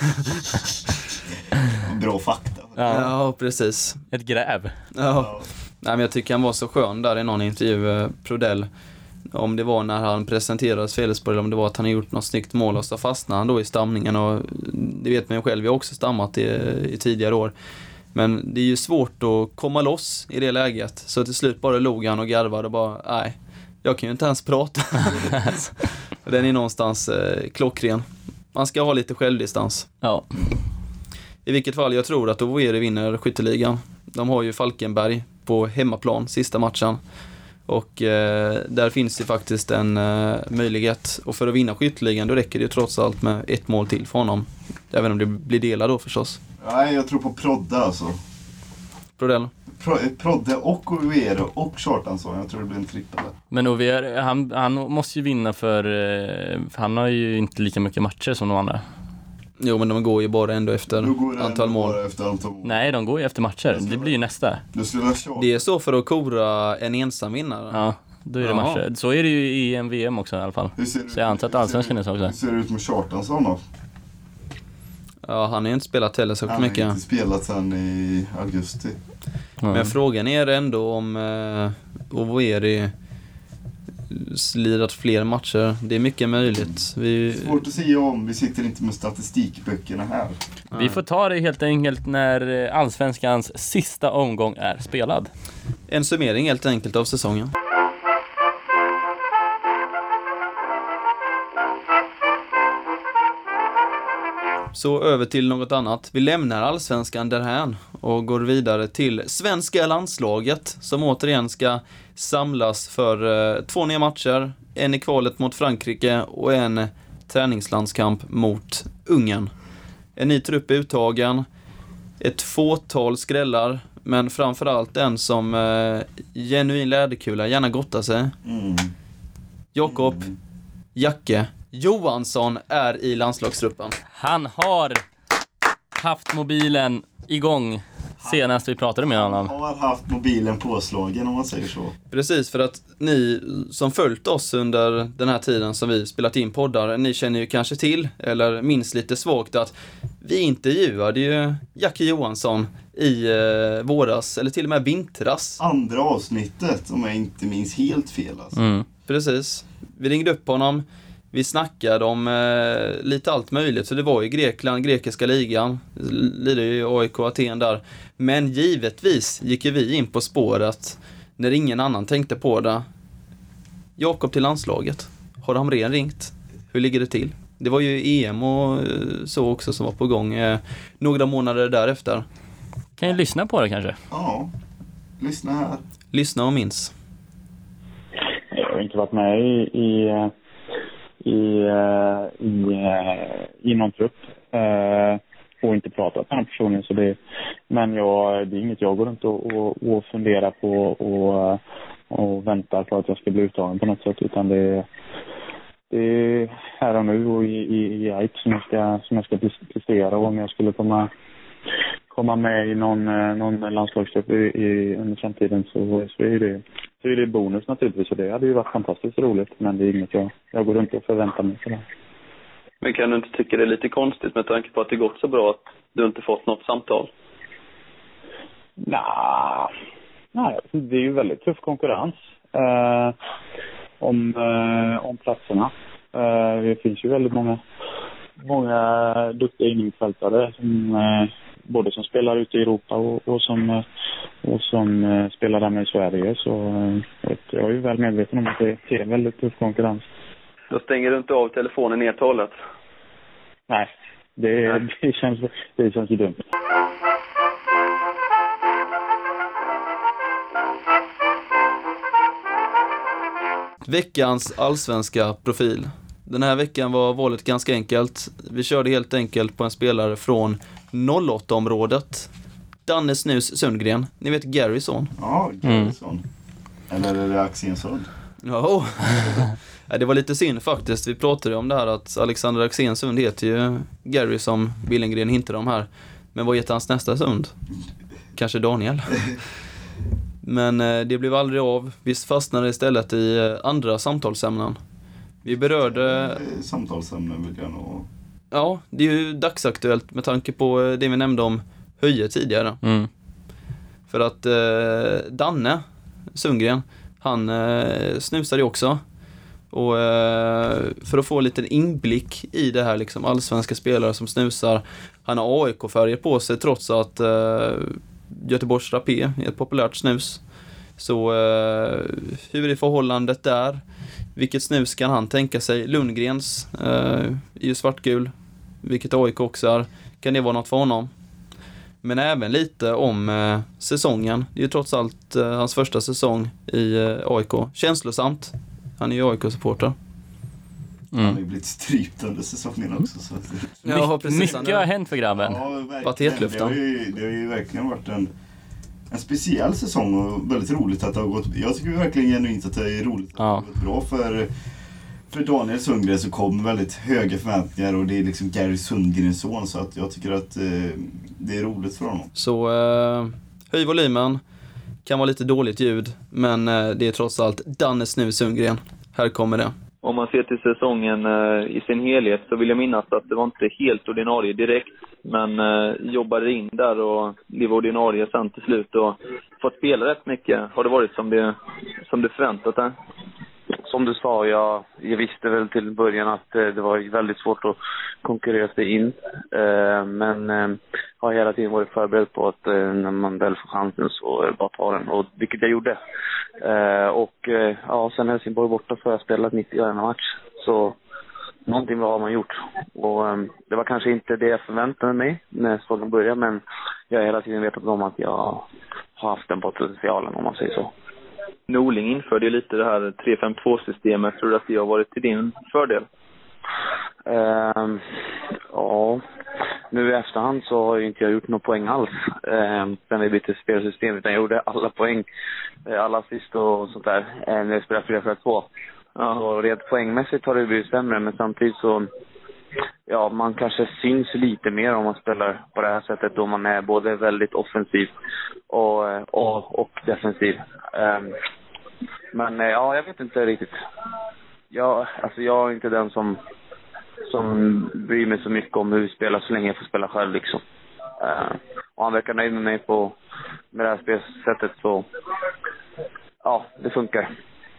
Bra fakta. ja, Ja, precis. ett gräv. Ja. Nej, men jag tycker han var så skön där i någon intervju, eh, Prodell. Om det var när han presenterades för Elfsborg eller om det var att han gjort något snyggt mål och så fastnade han då i stamningen. Och det vet man ju själv, jag har också stammat i, i tidigare år. Men det är ju svårt att komma loss i det läget. Så till slut bara log han och garvade och bara, nej, jag kan ju inte ens prata. Den är någonstans eh, klockren. Man ska ha lite självdistans. Ja. I vilket fall, jag tror att Ovoeri vinner skytteligan. De har ju Falkenberg på hemmaplan sista matchen. Och eh, där finns det faktiskt en eh, möjlighet. Och för att vinna skytteligan då räcker det ju trots allt med ett mål till för honom. Även om det blir delad då förstås. Nej, jag tror på Prodde alltså. Prodell. Pro, Prodde och Overo och Kjartansson. Jag tror det blir en trippel. Men Overo, han, han måste ju vinna för, eh, för han har ju inte lika mycket matcher som de andra. Jo, men de går ju bara ändå efter antal antal mål. Bara efter antal mål. Nej, de går ju efter matcher. Det blir ju nästa. Det är så för att kora en ensam vinnare. Ja, då är det Jaha. matcher. Så är det ju i en V M också i alla fall. Så jag antar att allsvenskan är så också. Hur ser det ut med Kjartansson då? Ja, han har ju inte spelat heller så Han mycket. har inte spelat sedan i augusti. Ja. Men frågan är ändå om eh, Overi lirat fler matcher. Det är mycket möjligt. Vi... Svårt att säga om, vi sitter inte med statistikböckerna här. Vi får ta det helt enkelt när allsvenskans sista omgång är spelad. En summering helt enkelt av säsongen. Så över till något annat. Vi lämnar allsvenskan därhän och går vidare till svenska landslaget som återigen ska samlas för eh, två nya matcher. En i kvalet mot Frankrike och en träningslandskamp mot Ungern. En ny trupp är uttagen. Ett fåtal skrällar, men framförallt en som eh, genuin läderkula gärna gottar sig. Mm. Jakob Mm. Jacke Johansson är i landslagstruppen. Han har haft mobilen igång senast vi pratade med honom. Han har haft mobilen påslagen om man säger så. Precis, för att ni som följt oss under den här tiden som vi spelat in poddar, ni känner ju kanske till, eller minns lite svagt, att vi intervjuade ju Jacke Johansson i eh, våras, eller till och med vintras. Andra avsnittet, om jag inte minns helt fel alltså. Mm. Precis. Vi ringde upp honom. Vi snackade om eh, lite allt möjligt. Så det var ju Grekland, grekiska ligan. Lider ju A I K Aten där. Men givetvis gick ju vi in på spåret när ingen annan tänkte på det. Jakob till landslaget. Har Hamrén ringt? Hur ligger det till? Det var ju E M och så också som var på gång eh, några månader därefter. Kan jag lyssna på det kanske? Ja, lyssna här. Lyssna och minns. Jag har inte varit med i, i, i, i, i någon trupp och inte pratat med den personen. Så det, men jag, det är inget jag går runt och, och, och funderar på och, och väntar på att jag ska bli uttagen på något sätt. Utan det, det är här och nu och i, i, i A I P som jag ska, som jag ska prestera. Och om jag skulle komma, komma med i någon, någon landslagstrupp i, i, under framtiden så, så är det Så är det bonus naturligtvis, och det hade ju varit fantastiskt roligt, men det är inget jag, jag går runt och förväntar mig för det. Men kan du inte tycka det är lite konstigt med tanke på att det gått så bra att du inte fått något samtal? Nah, nej, det är ju väldigt tuff konkurrens eh, om, eh, om platserna. Eh, det finns ju väldigt många, många duktiga innermittfältare som eh, både som spelar ute i Europa och, och som, och som uh, spelar där med i Sverige. Så uh, jag är ju väl medveten om att det är en väldigt tuff konkurrens. Då stänger du inte av telefonen helt och hållet? Nej, det, Nej. det, känns, det känns ju dumt. Veckans allsvenska profil. Den här veckan var valet ganska enkelt. Vi körde helt enkelt på en spelare från noll åtta-området. Danne Snus Sundgren. Ni vet Garrison. Ja, Garrison. Mm. Eller är det Axénsson? Ja, det var lite synd faktiskt. Vi pratade om det här att Alexander Axénsson heter ju Gary som Billengren hintade om här. Men vad heter hans nästa sund? Kanske Daniel. Men det blev aldrig av. Vi fastnade istället i andra samtalsämnen. Vi berörde... Samtalsämnen vill jag nog... Ja, det är ju dagsaktuellt med tanke på det vi nämnde om Höje tidigare. Mm. För att eh, Danne Sundgren, han eh, snusade ju också. Och eh, för att få en liten inblick i det här liksom, allsvenska spelare som snusar. Han har A I K-färger på sig trots att eh, Göteborgs Rapé är ett populärt snus. Så eh, hur är förhållandet där? Vilket snus kan han tänka sig? Lundgrens eh, är ju svartgul. Vilket A I K också är. Kan det vara något för honom? Men även lite om eh, säsongen. Det är ju trots allt eh, hans första säsong i eh, A I K. Känslosamt. Han är ju A I K-supporter. Mm. Han har ju blivit strypt under säsongen också. Så att... ja, precis. Mycket har hänt för grabben. Ja, verkligen. Det har, ju, det har ju verkligen varit en, en speciell säsong och väldigt roligt att det har gått. Jag tycker verkligen genuint att det är roligt att ja. det har gått bra för, för Daniel Sundgren, så kom väldigt höga förväntningar och det är liksom Gary Sundgrens son, så att jag tycker att eh, det är roligt för honom. Så eh, höj volymen. Kan vara lite dåligt ljud, men eh, det är trots allt Danne Snu Sundgren. Här kommer det. Om man ser till säsongen eh, i sin helhet så vill jag minnas att det var inte helt ordinarie direkt. Men eh, jobbade in där och blev ordinarie sen till slut och fått spela rätt mycket. Har det varit som det, som det förväntat dig? Som du sa, jag, jag visste väl till början att eh, det var väldigt svårt att konkurrera sig in. Eh, men eh, har hela tiden varit förberedd på att eh, när man väl får chansen så är det bara att ta den. Och, vilket jag gjorde. Eh, och eh, ja, sen Helsingborg borta så har jag spelat nittio en match. Så någonting bra har man gjort. Och eh, det var kanske inte det jag förväntade mig när säsongen började. Men jag har hela tiden vetat om att jag har haft den potentialen, om man säger så. Norling införde ju lite det här tre fem två-systemet. Tror du att det har varit till din fördel? Uh, ja, nu i efterhand så har ju inte jag gjort någon poäng alls. Uh, sen vi bytte spelsystem, utan jag gjorde alla poäng, uh, alla assist och sånt där, uh, när jag spelade fyra fyra två. Uh, och rent poängmässigt har det blivit sämre, men samtidigt så ja, man kanske syns lite mer om man spelar på det här sättet, då man är både väldigt offensiv och, och, och defensiv. Um, men ja, jag vet inte riktigt. Jag, alltså jag är inte den som som bryr mig så mycket om hur vi spelar så länge jag får spela själv liksom. Uh, och han verkar nöjd med mig på med det här spelsättet, så ja, det funkar.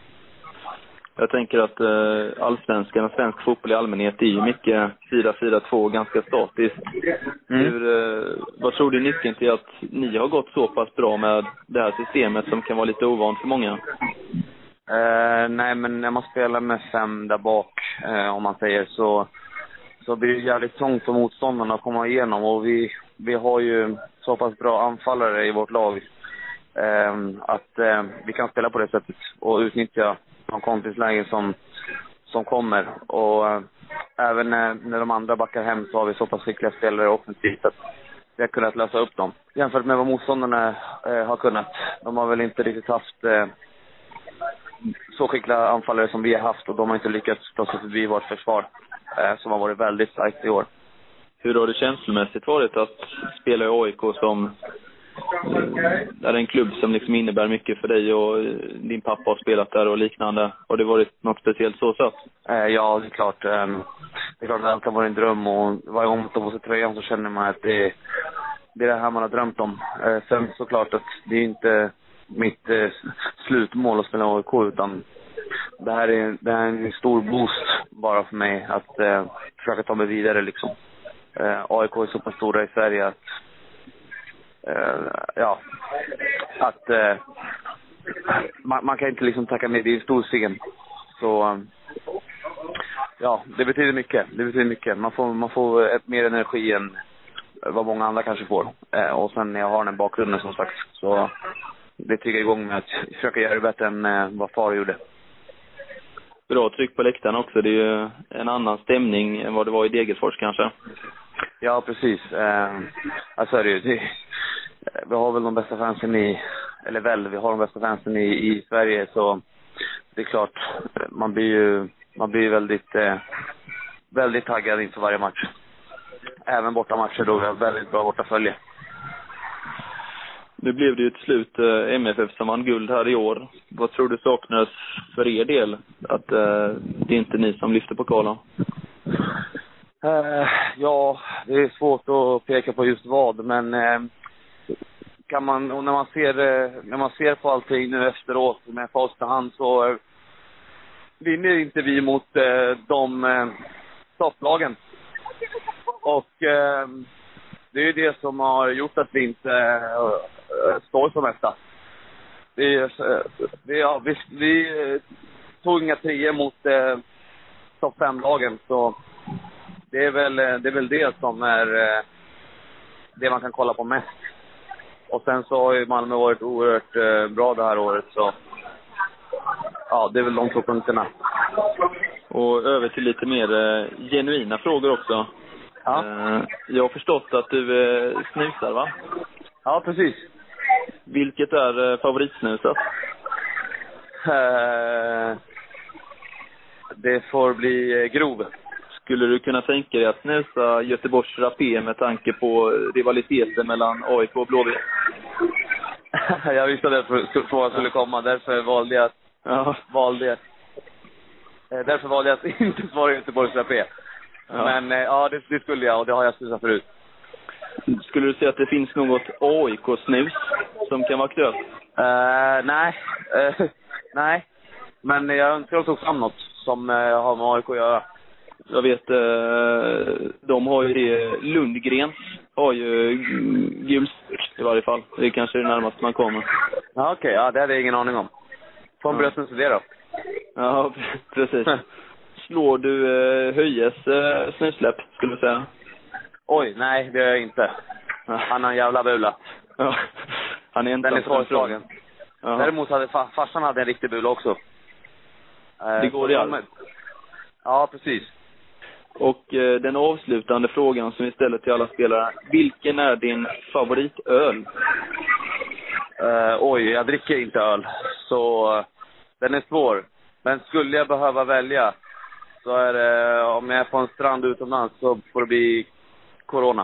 Jag tänker att eh, allsvenskan och svensk fotboll i allmänhet är ju mycket fyra fyra två, ganska statiskt. Mm. Hur, eh, vad tror du är nyckeln till att ni har gått så pass bra med det här systemet som kan vara lite ovant för många? Eh, nej, men när man spelar med fem där bak, eh, om man säger så, så blir det jävligt trångt för motståndarna att komma igenom. Och vi, vi har ju så pass bra anfallare i vårt lag eh, att eh, vi kan spela på det sättet och utnyttja de kontringslägen som, som kommer. Och äh, även när, när de andra backar hem så har vi så pass skickliga spelare offensivt att vi har kunnat lösa upp dem. Jämfört med vad motståndarna äh, har kunnat. De har väl inte riktigt haft äh, så skickliga anfallare som vi har haft, och de har inte lyckats ta sig förbi vårt försvar äh, som har varit väldigt starkt i år. Hur har det känslomässigt varit att spela i A I K som det är en klubb som liksom innebär mycket för dig, och din pappa har spelat där och liknande? Har det varit något speciellt så sätt? Eh, ja, det är klart. Eh, det är klart att det alltid har varit en dröm, och varje gång man tar på sig tröjan så känner man att det, det är det här man har drömt om. Eh, sen såklart att det är inte mitt eh, slutmål att spela A I K, utan det här är, det här är en stor boost bara för mig att eh, försöka ta mig vidare liksom. Eh, A I K är så pass stora i Sverige att Uh, ja, att uh, man, man kan inte liksom tacka med, det är en stor scen. Så um, ja, det betyder mycket. Det betyder mycket. Man får, man får ett mer energi än vad många andra kanske får. Uh, och sen när jag har den bakgrunden som sagt, så det tycker jag igång med att försöka göra det bättre än uh, vad far gjorde. Bra tryck på läktaren också. Det är ju en annan stämning än vad det var i Degerfors kanske. Ja, precis. Uh, alltså är det ju... Det, vi har väl de bästa fansen i, eller väl, vi har de bästa fansen i, i Sverige, så det är klart, man blir ju man blir väldigt eh, väldigt taggad inför varje match. Även borta matcher då vi har väldigt bra bortafölje. Nu blev det ju till slut eh, M F F som vann guld här i år. Vad tror du saknas för er del att eh, det är inte ni som lyfter pokalen? Uh, ja, det är svårt att peka på just vad, men eh, kan man, och när man ser när man ser på allting nu efteråt med första hand, så eh, vinner inte vi mot eh, de eh, topplagen. Och eh, det är ju det som har gjort att vi inte eh, står som etta. Vi, eh, vi, ja, vi, vi tog inga tio mot eh, topp fem-lagen, så det är väl det är väl det som är eh, det man kan kolla på mest. Och sen så har ju Malmö varit oerhört eh, bra det här året. Så ja, det är väl de två punkterna. Och över till lite mer eh, genuina frågor också. Ja. Eh, jag har förstått att du eh, snusar, va? Ja, precis. Vilket är eh, favoritsnuset? Eh, det får bli eh, grov. Skulle du kunna tänka dig att snusa Göteborgs rapé med tanke på rivaliteten mellan A I K och Blåvitt? Jag visste att det frågan skulle komma, därför valde jag att, Ja. valde jag, eh, därför valde jag att inte svara Göteborgs rapé. Ja. Men eh, ja, det, det skulle jag, och det har jag snusat förut. Skulle du säga att det finns något A I K-snus som kan vara aktuellt? Uh, nej, uh, nej. Men jag önskar att de tog fram något som uh, har med A I K att göra. Jag vet, eh, de har ju det, Lundgrens har ju gulspurt i varje fall. Det är kanske det närmaste man kommer. Ja, okej, okay, ja, det hade jag ingen aning om. Får en Ja. brösten studera då. Ja, precis. Slår du eh, Höjes eh, snusläpp, skulle du säga? Oj, nej, det gör jag inte. Han har en jävla bula. Ja. Han är inte Den är svårslagen. Däremot hade fa- farsan hade en riktig bula också. Det går i allt. Ja, precis. Och eh, den avslutande frågan som vi ställer till alla spelare. Vilken är din favoritöl? Uh, oj, jag dricker inte öl. Så uh, den är svår. Men skulle jag behöva välja, så är det, om jag är på en strand utomlands, så får det bli Corona.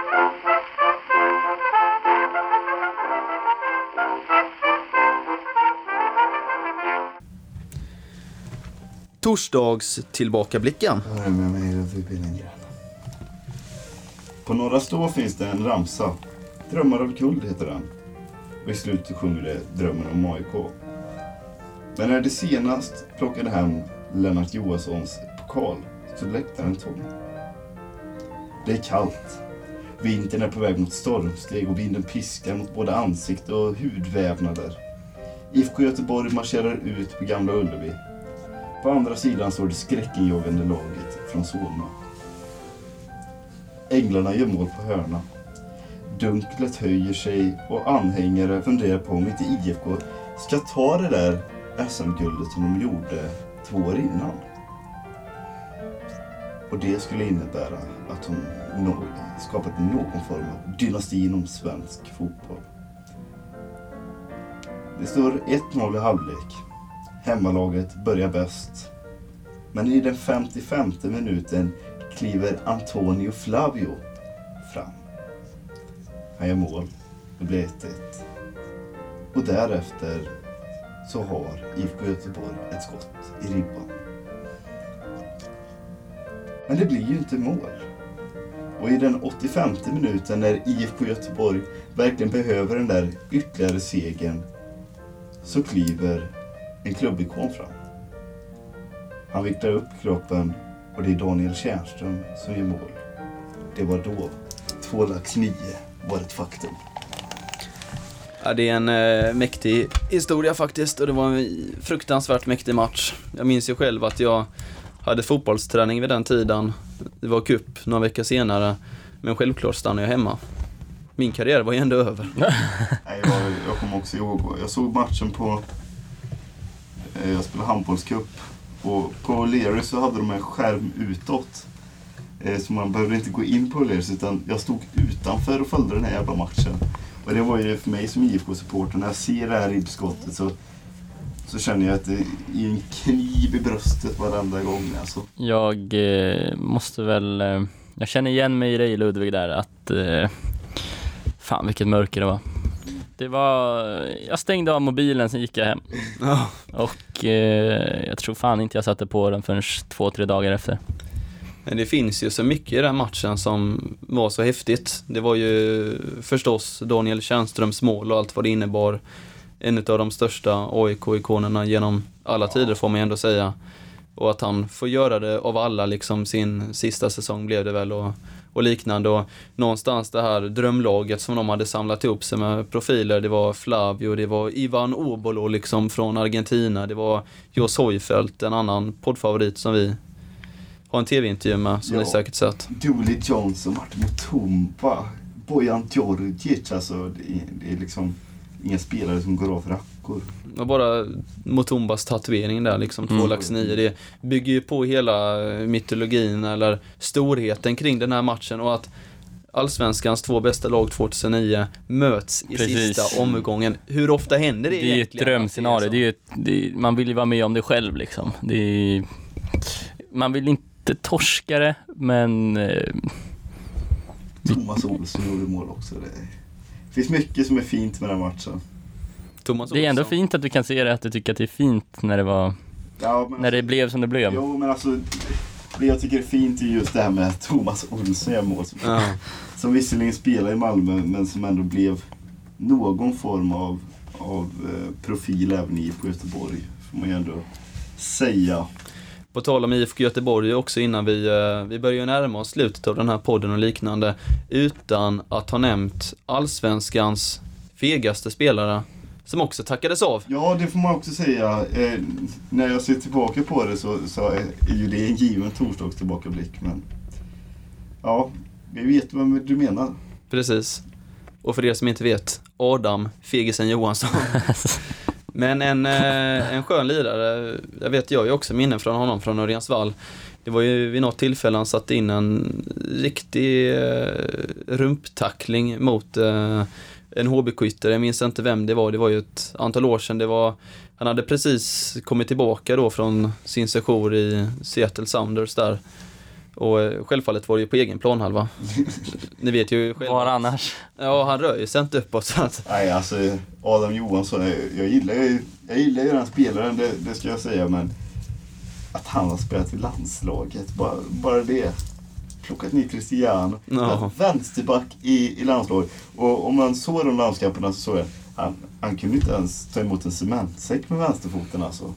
Torsdags tillbakablicken. Jag är med mig över Billingen. På Norra Stå finns det en ramsa. Drömmar av guld heter den. Och i slutet sjunger det Drömmen om A I K. Men när det senast plockade hem Lennart Johanssons pokal, så läckte den tom. Det är kallt. Vintern är på väg mot stormsteg och vinden piskar mot både ansikte och hudvävnader. I F K Göteborg marscherar ut på Gamla Ullevi. På andra sidan står det skräckenjagande laget från Solna. Änglarna gör mål på hörna. Dunklet höjer sig och anhängare funderar på om inte I F K ska ta det där S M-guldet som de gjorde två år innan. Och det skulle innebära att de no- skapat någon form av dynasti inom svensk fotboll. Det står ett noll i halvlek. Hemmalaget börjar bäst. Men i den femtiofemte minuten kliver Antonio Flavio fram. Han gör mål. Det blir ett ett. Och därefter så har I F K Göteborg ett skott i ribban. Men det blir ju inte mål. Och i den åttiofemte minuten när I F K Göteborg verkligen behöver den där ytterligare segern, så kliver en klubbikon fram. Han viktar upp kroppen och det är Daniel Tjärnström som gör mål. Det var då två lax nio var ett faktum. Ja, det är en eh, mäktig historia faktiskt, och det var en fruktansvärt mäktig match. Jag minns ju själv att jag hade fotbollsträning vid den tiden. Det var cup några veckor senare, men självklart stannade jag hemma. Min karriär var ju ändå över. Nej, jag, jag kommer också ihåg, jag såg matchen på, eh, jag spelade handbollscup, och på O'Learys så hade de en skärm utåt. Eh, så man behövde inte gå in på O'Learys, utan jag stod utanför och följde den här jävla matchen. Och det var ju för mig som I F K-supporter, när jag ser det här ribbskottet så, så känner jag att det är en kniv i bröstet varenda gång. Alltså. Jag eh, måste väl, eh, jag känner igen mig i dig, Ludvig, där att eh, fan vilket mörker det var. Det var, jag stängde av mobilen, sen gick jag hem. Ja. Och eh, jag tror fan inte jag satte på den förrän två, tre dagar efter. Men det finns ju så mycket i den matchen som var så häftigt. Det var ju förstås Daniel Tjärnströms mål och allt vad det innebar. En av de största A I K-ikonerna genom alla tider, får man ändå säga. Och att han får göra det av alla, liksom sin sista säsong blev det väl, och, och liknande. Och någonstans det här drömlaget som de hade samlat ihop sig med profiler. Det var Flavio, det var Ivan Obolo liksom från Argentina. Det var Jos Hojfeldt, en annan poddfavorit som vi har en tv-intervju med, som Ja. ni säkert sett. Dooley Johnson, Martin Mutumba, Bojan Djordjic, alltså det är, det är liksom inga spelare som går av rackor. Och bara Mutumbas tatuering där liksom, två Mm. lax nio, det bygger ju på hela mytologin eller storheten kring den här matchen, och att Allsvenskans två bästa lag tjugohundranio möts i Precis. sista omgången. Hur ofta händer det Det är ju ett egentligen? drömscenario. Det är ju ett, det är, man vill ju vara med om det själv liksom. Det är, man vill inte torska det, men eh, Thomas Olsson gjorde mål också. Det finns mycket som är fint med den matchen. Thomas det är ändå Olsson. fint att du kan se det, att du tycker att det är fint när det var Ja, men när det blev som det blev. Jo, men alltså det jag tycker är fint är just det här med Thomas Olsson gör mål som, Ja. som visserligen spelar i Malmö men som ändå blev någon form av, av eh, profil även i I F K Göteborg, får man ju ändå säga. På tal om I F K Göteborg också, innan vi, eh, vi börjar närma oss slutet av den här podden och liknande, utan att ha nämnt Allsvenskans fegaste spelare som också tackades av. Ja, det får man också säga. Eh, när jag ser tillbaka på det så, så är ju det en given torsdags tillbakablick. Men ja, vi vet vad du menar. Precis. Och för er som inte vet, Adam Fegisen Johansson. Men en, eh, en skön lirare. Jag vet, jag har ju också minnen från honom från Örjansvall. Det var ju vid något tillfälle han satte in en riktig eh, rumptackling mot eh, en H B K-ytter. Jag minns inte vem det var. Det var ju ett antal år sedan. Det var, han hade precis kommit tillbaka då från sin session i Seattle Sounders där. Och eh, självfallet var det ju på egen planhalva. Ni vet ju själva. Var annars? Ja, han rör ju sig inte uppåt. Så att... Nej, alltså Adam Johansson, jag, jag gillar ju jag gillar ju den spelaren, det, det ska jag säga, men att han har spelat i landslaget, bara, bara det. Plockat ner Cristiano, Ja. vänsterback i, i landslaget. Och om man såg de landskamperna så såg jag, han, han kunde inte ens ta emot en cementsäck med vänsterfoten alltså.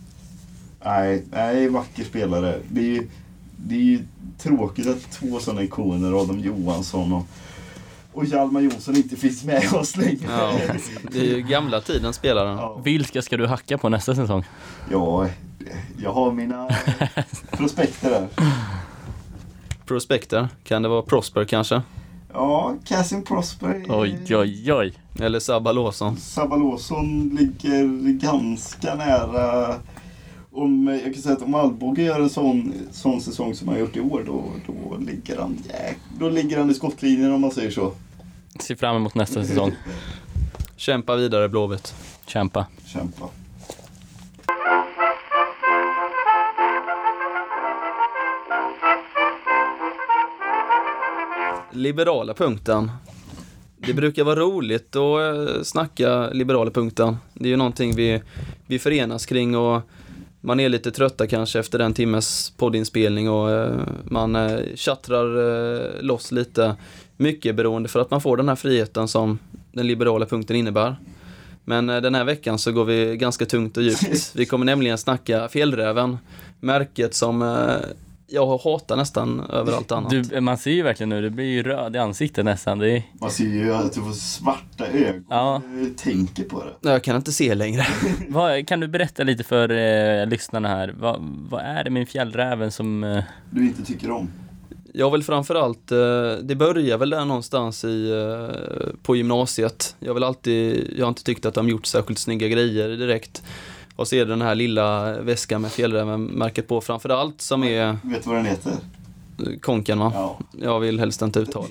Nej, nej, vacker spelare. Det är ju, det är ju tråkigt att två sådana ikoner, Adam Johansson och, och Hjalmar Jonsson, inte finns med oss längre. Ja, det är ju gamla tidens spelare. Ja. Vilka ska du hacka på nästa säsong? Ja, jag har mina prospekter där. Prospekter, kan det vara Prosper kanske? Ja, Cassim Prosper. Oj, oj, oj. Eller Sabba Lawson. Sabba Lawson ligger ganska nära. Om, jag kan säga att om Alboge gör en sån, sån säsong som han har gjort i år, då, då, ligger han, yeah, då ligger han i skottlinjen, om man säger så. Se fram emot nästa säsong. Kämpa vidare, Blåvitt. Kämpa. Kämpa. Liberala punkten. Det brukar vara roligt att snacka liberala punkten. Det är ju någonting vi, vi förenas kring, och man är lite trötta kanske efter en timmes poddinspelning, och man chattrar loss lite, mycket beroende för att man får den här friheten som den liberala punkten innebär. Men den här veckan så går vi ganska tungt och djupt. Vi kommer nämligen snacka Fjällräven, märket som jag hatar nästan överallt annat. Du, man ser ju verkligen nu, det blir ju röd i ansiktet nästan. Det är... Man ser ju att du får svarta ögon. Ja. Du tänker på det. Jag kan inte se längre. Vad, kan du berätta lite för eh, lyssnarna här? Vad, vad är det med Fjällräven som... Eh... Du inte tycker om. Jag vill framförallt, eh, det börjar väl där någonstans i, eh, på gymnasiet. Jag vill alltid, jag har inte tyckt att de gjort särskilt snygga grejer direkt. Och så är det den här lilla väskan med Fjällräven-märket på framförallt, som är Vet du vad den heter? konken, va? Ja. Jag vill helst inte uttala.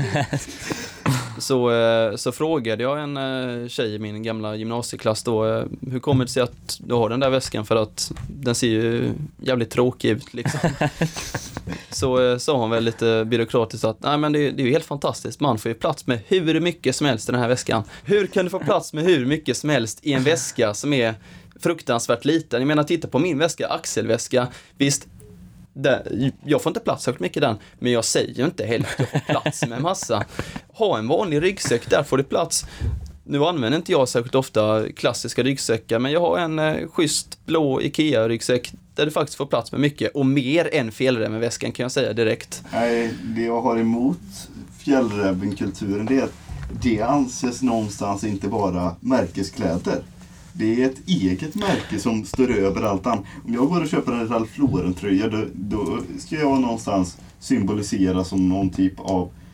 så, så frågade jag en tjej i min gamla gymnasieklass då, hur kommer det sig att du har den där väskan, för att den ser ju jävligt tråkig ut liksom. Så sa hon väl lite byråkratiskt att nej, men det, det är ju helt fantastiskt, man får ju plats med hur mycket som helst i den här väskan. Hur kan du få plats med hur mycket som helst i en väska som är fruktansvärt liten? Jag menar, titta på min väska, axelväska, visst, där, jag får inte plats särskilt mycket den, men jag säger ju inte heller att jag får plats med en massa. Ha en vanlig ryggsäck, där får du plats. Nu använder inte jag särskilt ofta klassiska ryggsäckar, men jag har en eh, schysst blå Ikea-ryggsäck där du faktiskt får plats med mycket, och mer än Fjällrävenväskan kan jag säga direkt. Nej, det jag har emot Fjällrävenkulturen, det är att det anses någonstans inte vara märkeskläder. Det är ett eget märke som står över allt annat. Om jag går och köper en Ralph Lauren-tröja, då, då ska jag någonstans symbolisera som någon typ av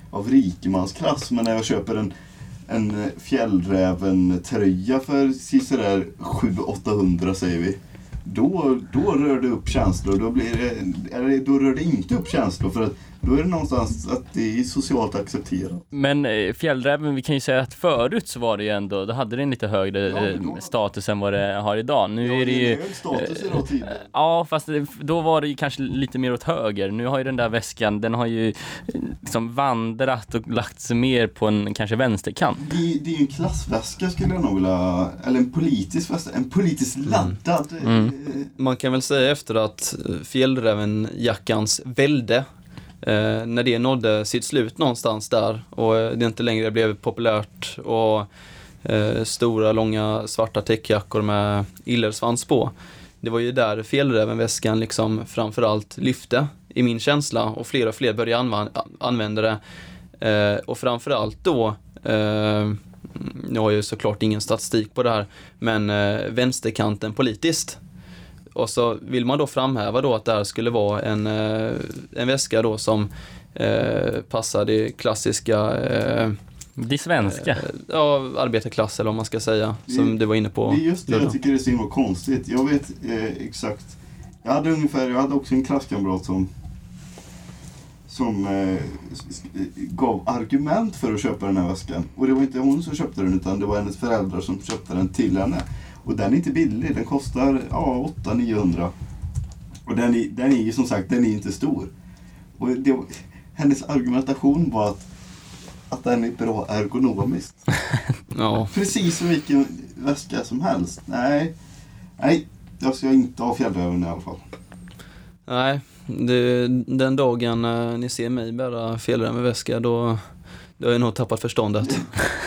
av rikemansklass. Men när jag köper en, en Fjällräven-tröja för sådär sju till åttahundra säger vi. Då, då rör det upp känslor. Då, blir det, eller då rör det inte upp känslor för att då är det någonstans att det är socialt accepterat. Men eh, Fjällräven, vi kan ju säga att förut så var det ju ändå, då hade det en lite högre Ja, eh, då... status än vad det har idag. Nu ja, är det ju... hög status idag tidigare. Ja, fast det, då var det ju kanske lite mer åt höger. Nu har ju den där väskan, den har ju eh, liksom vandrat och lagt sig mer på en kanske vänsterkant. Det, det är ju en klassväska skulle jag nog vilja, eller en politisk väska, en politiskt laddad. Mm. Mm. Man kan väl säga efter att Fjällrävenjackans välde, eh, när det nådde sitt slut någonstans där och det inte längre blev populärt och eh, stora långa svarta täckjackor med illersvans på. Det var ju där Fjällrävenväskan liksom framförallt lyfte i min känsla och fler och fler började anv- använda det. Eh, och framförallt då, eh, nu har jag ju såklart ingen statistik på det här, men eh, vänsterkanten politiskt. Och så vill man då framhäva då att det här skulle vara en, eh, en väska då som eh, passar det klassiska eh, det svenska. Eh, ja, arbetarklass eller vad man ska säga, det, som du var inne på. Det är just det jag tycker det är så himla konstigt. Jag vet eh, exakt. Jag hade ungefär, jag hade också en klasskamrat som som eh, gav argument för att köpa den här väskan. Och det var inte hon som köpte den utan det var hennes föräldrar som köpte den till henne. Och den är inte billig, den kostar ja, åtta till niohundra. Och den är, den är ju som sagt, den är inte stor. Och det, hennes argumentation var att, att den är bra ergonomiskt. Ja. Precis som vilken väska som helst. Nej, nej jag ska inte ha Fjällräven i alla fall. Nej, det, den dagen eh, ni ser mig bära Fjällrävenväska då, då har jag nog tappat förståndet.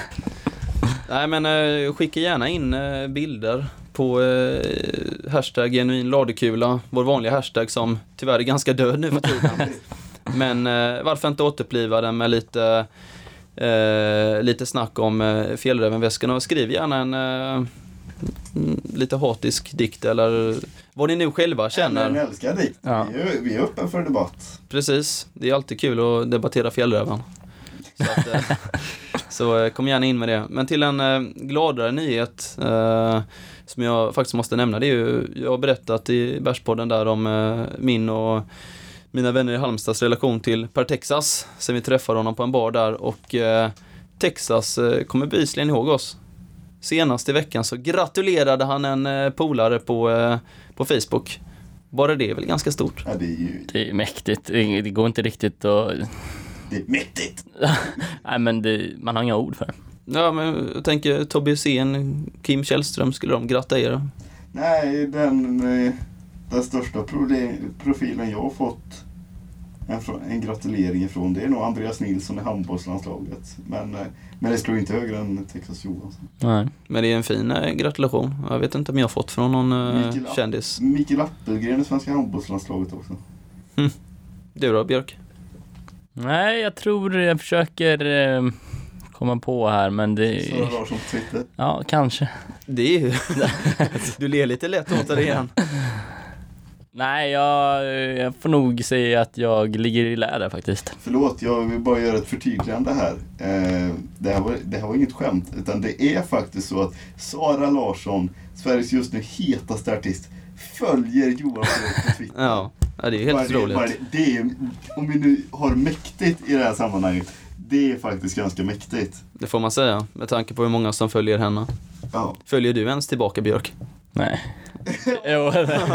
Nej, men eh, skicka gärna in eh, bilder på eh, hashtag genuin ladekula, vår vanliga hashtag som tyvärr är ganska död nu för tiden. Men eh, varför inte återuppliva den med lite eh, lite snack om eh, Fjällrävenväskan och skriv gärna en eh, lite hatisk dikt eller vad ni nu själva känner. En älskar dikt. Ja. Vi, är, vi är öppen för debatt. Precis, det är alltid kul att debattera Fjällräven. Så, att, eh, så eh, kom gärna in med det. Men till en eh, gladare nyhet eh, som jag faktiskt måste nämna, det är ju, jag har berättat i Bärspodden där om eh, min och mina vänner i Halmstads relation till Per Texas, sen vi träffade honom på en bar där och eh, Texas eh, kommer bevisligen ihåg oss. Senast i veckan så gratulerade han en eh, polare på, eh, på Facebook. Bara det är väl ganska stort. Ja, det är ju... Det är mäktigt, det det går inte riktigt att... Det är mäktigt. Nej, men det, man har inga ord för det. Ja, men jag tänker Tobbe Hysén, Kim Källström, skulle de gratta er? Nej, den, eh, den största problem, profilen jag har fått en, en gratulering ifrån, det är nog Andreas Nilsson i handbollslandslaget. Men, eh, men det slår inte högre än Texas Johansson. Nej. Men det är en fin eh, gratulation. Jag vet inte om jag har fått från någon eh, Mikael, kändis. Mikael Appelgren i svenska handbollslandslaget också. Hm. Du då, Björk? Nej, jag tror jag försöker eh, komma på här, men det... Sara Larsson på Twitter. Ja, kanske. Det är ju... Du ler lite lätt åt det igen. Nej, jag, jag får nog säga att jag ligger i lära faktiskt. Förlåt, jag vill bara göra ett förtydligande här. Eh, det, här var, det här var inget skämt, utan det är faktiskt så att Sara Larsson, Sveriges just nu hetaste artist, följer Johan på Twitter. Ja, ja, det är helt Bara roligt. bara det, det är, om vi nu har mäktigt i det här sammanhanget, det är faktiskt ganska mäktigt. Det får man säga, med tanke på hur många som följer henne. Ja. Följer du ens tillbaka, Björk? Nej. Jo,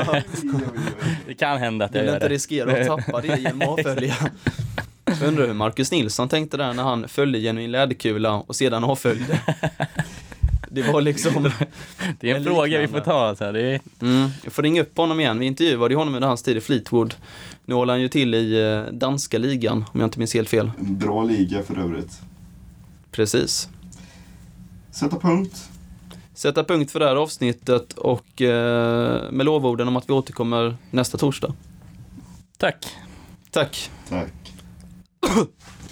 det kan hända att Du jag vill gör inte det. riskera att tappa det genom att avfölja. Jag undrar hur Marcus Nilsson tänkte där när han följde genuin läderkula och sedan avföljde. Det var liksom... Det är en fråga vi får ta. Så här. Det är... Mm, jag får ringa upp honom igen. Vi intervjuade honom under hans tid i Fleetwood. Nu håller han ju till i eh, danska ligan, om jag inte minns helt fel. En bra liga för övrigt. Precis. Sätta punkt. Sätta punkt för det här avsnittet och eh, med lovorden om att vi återkommer nästa torsdag. Tack. Tack. Tack.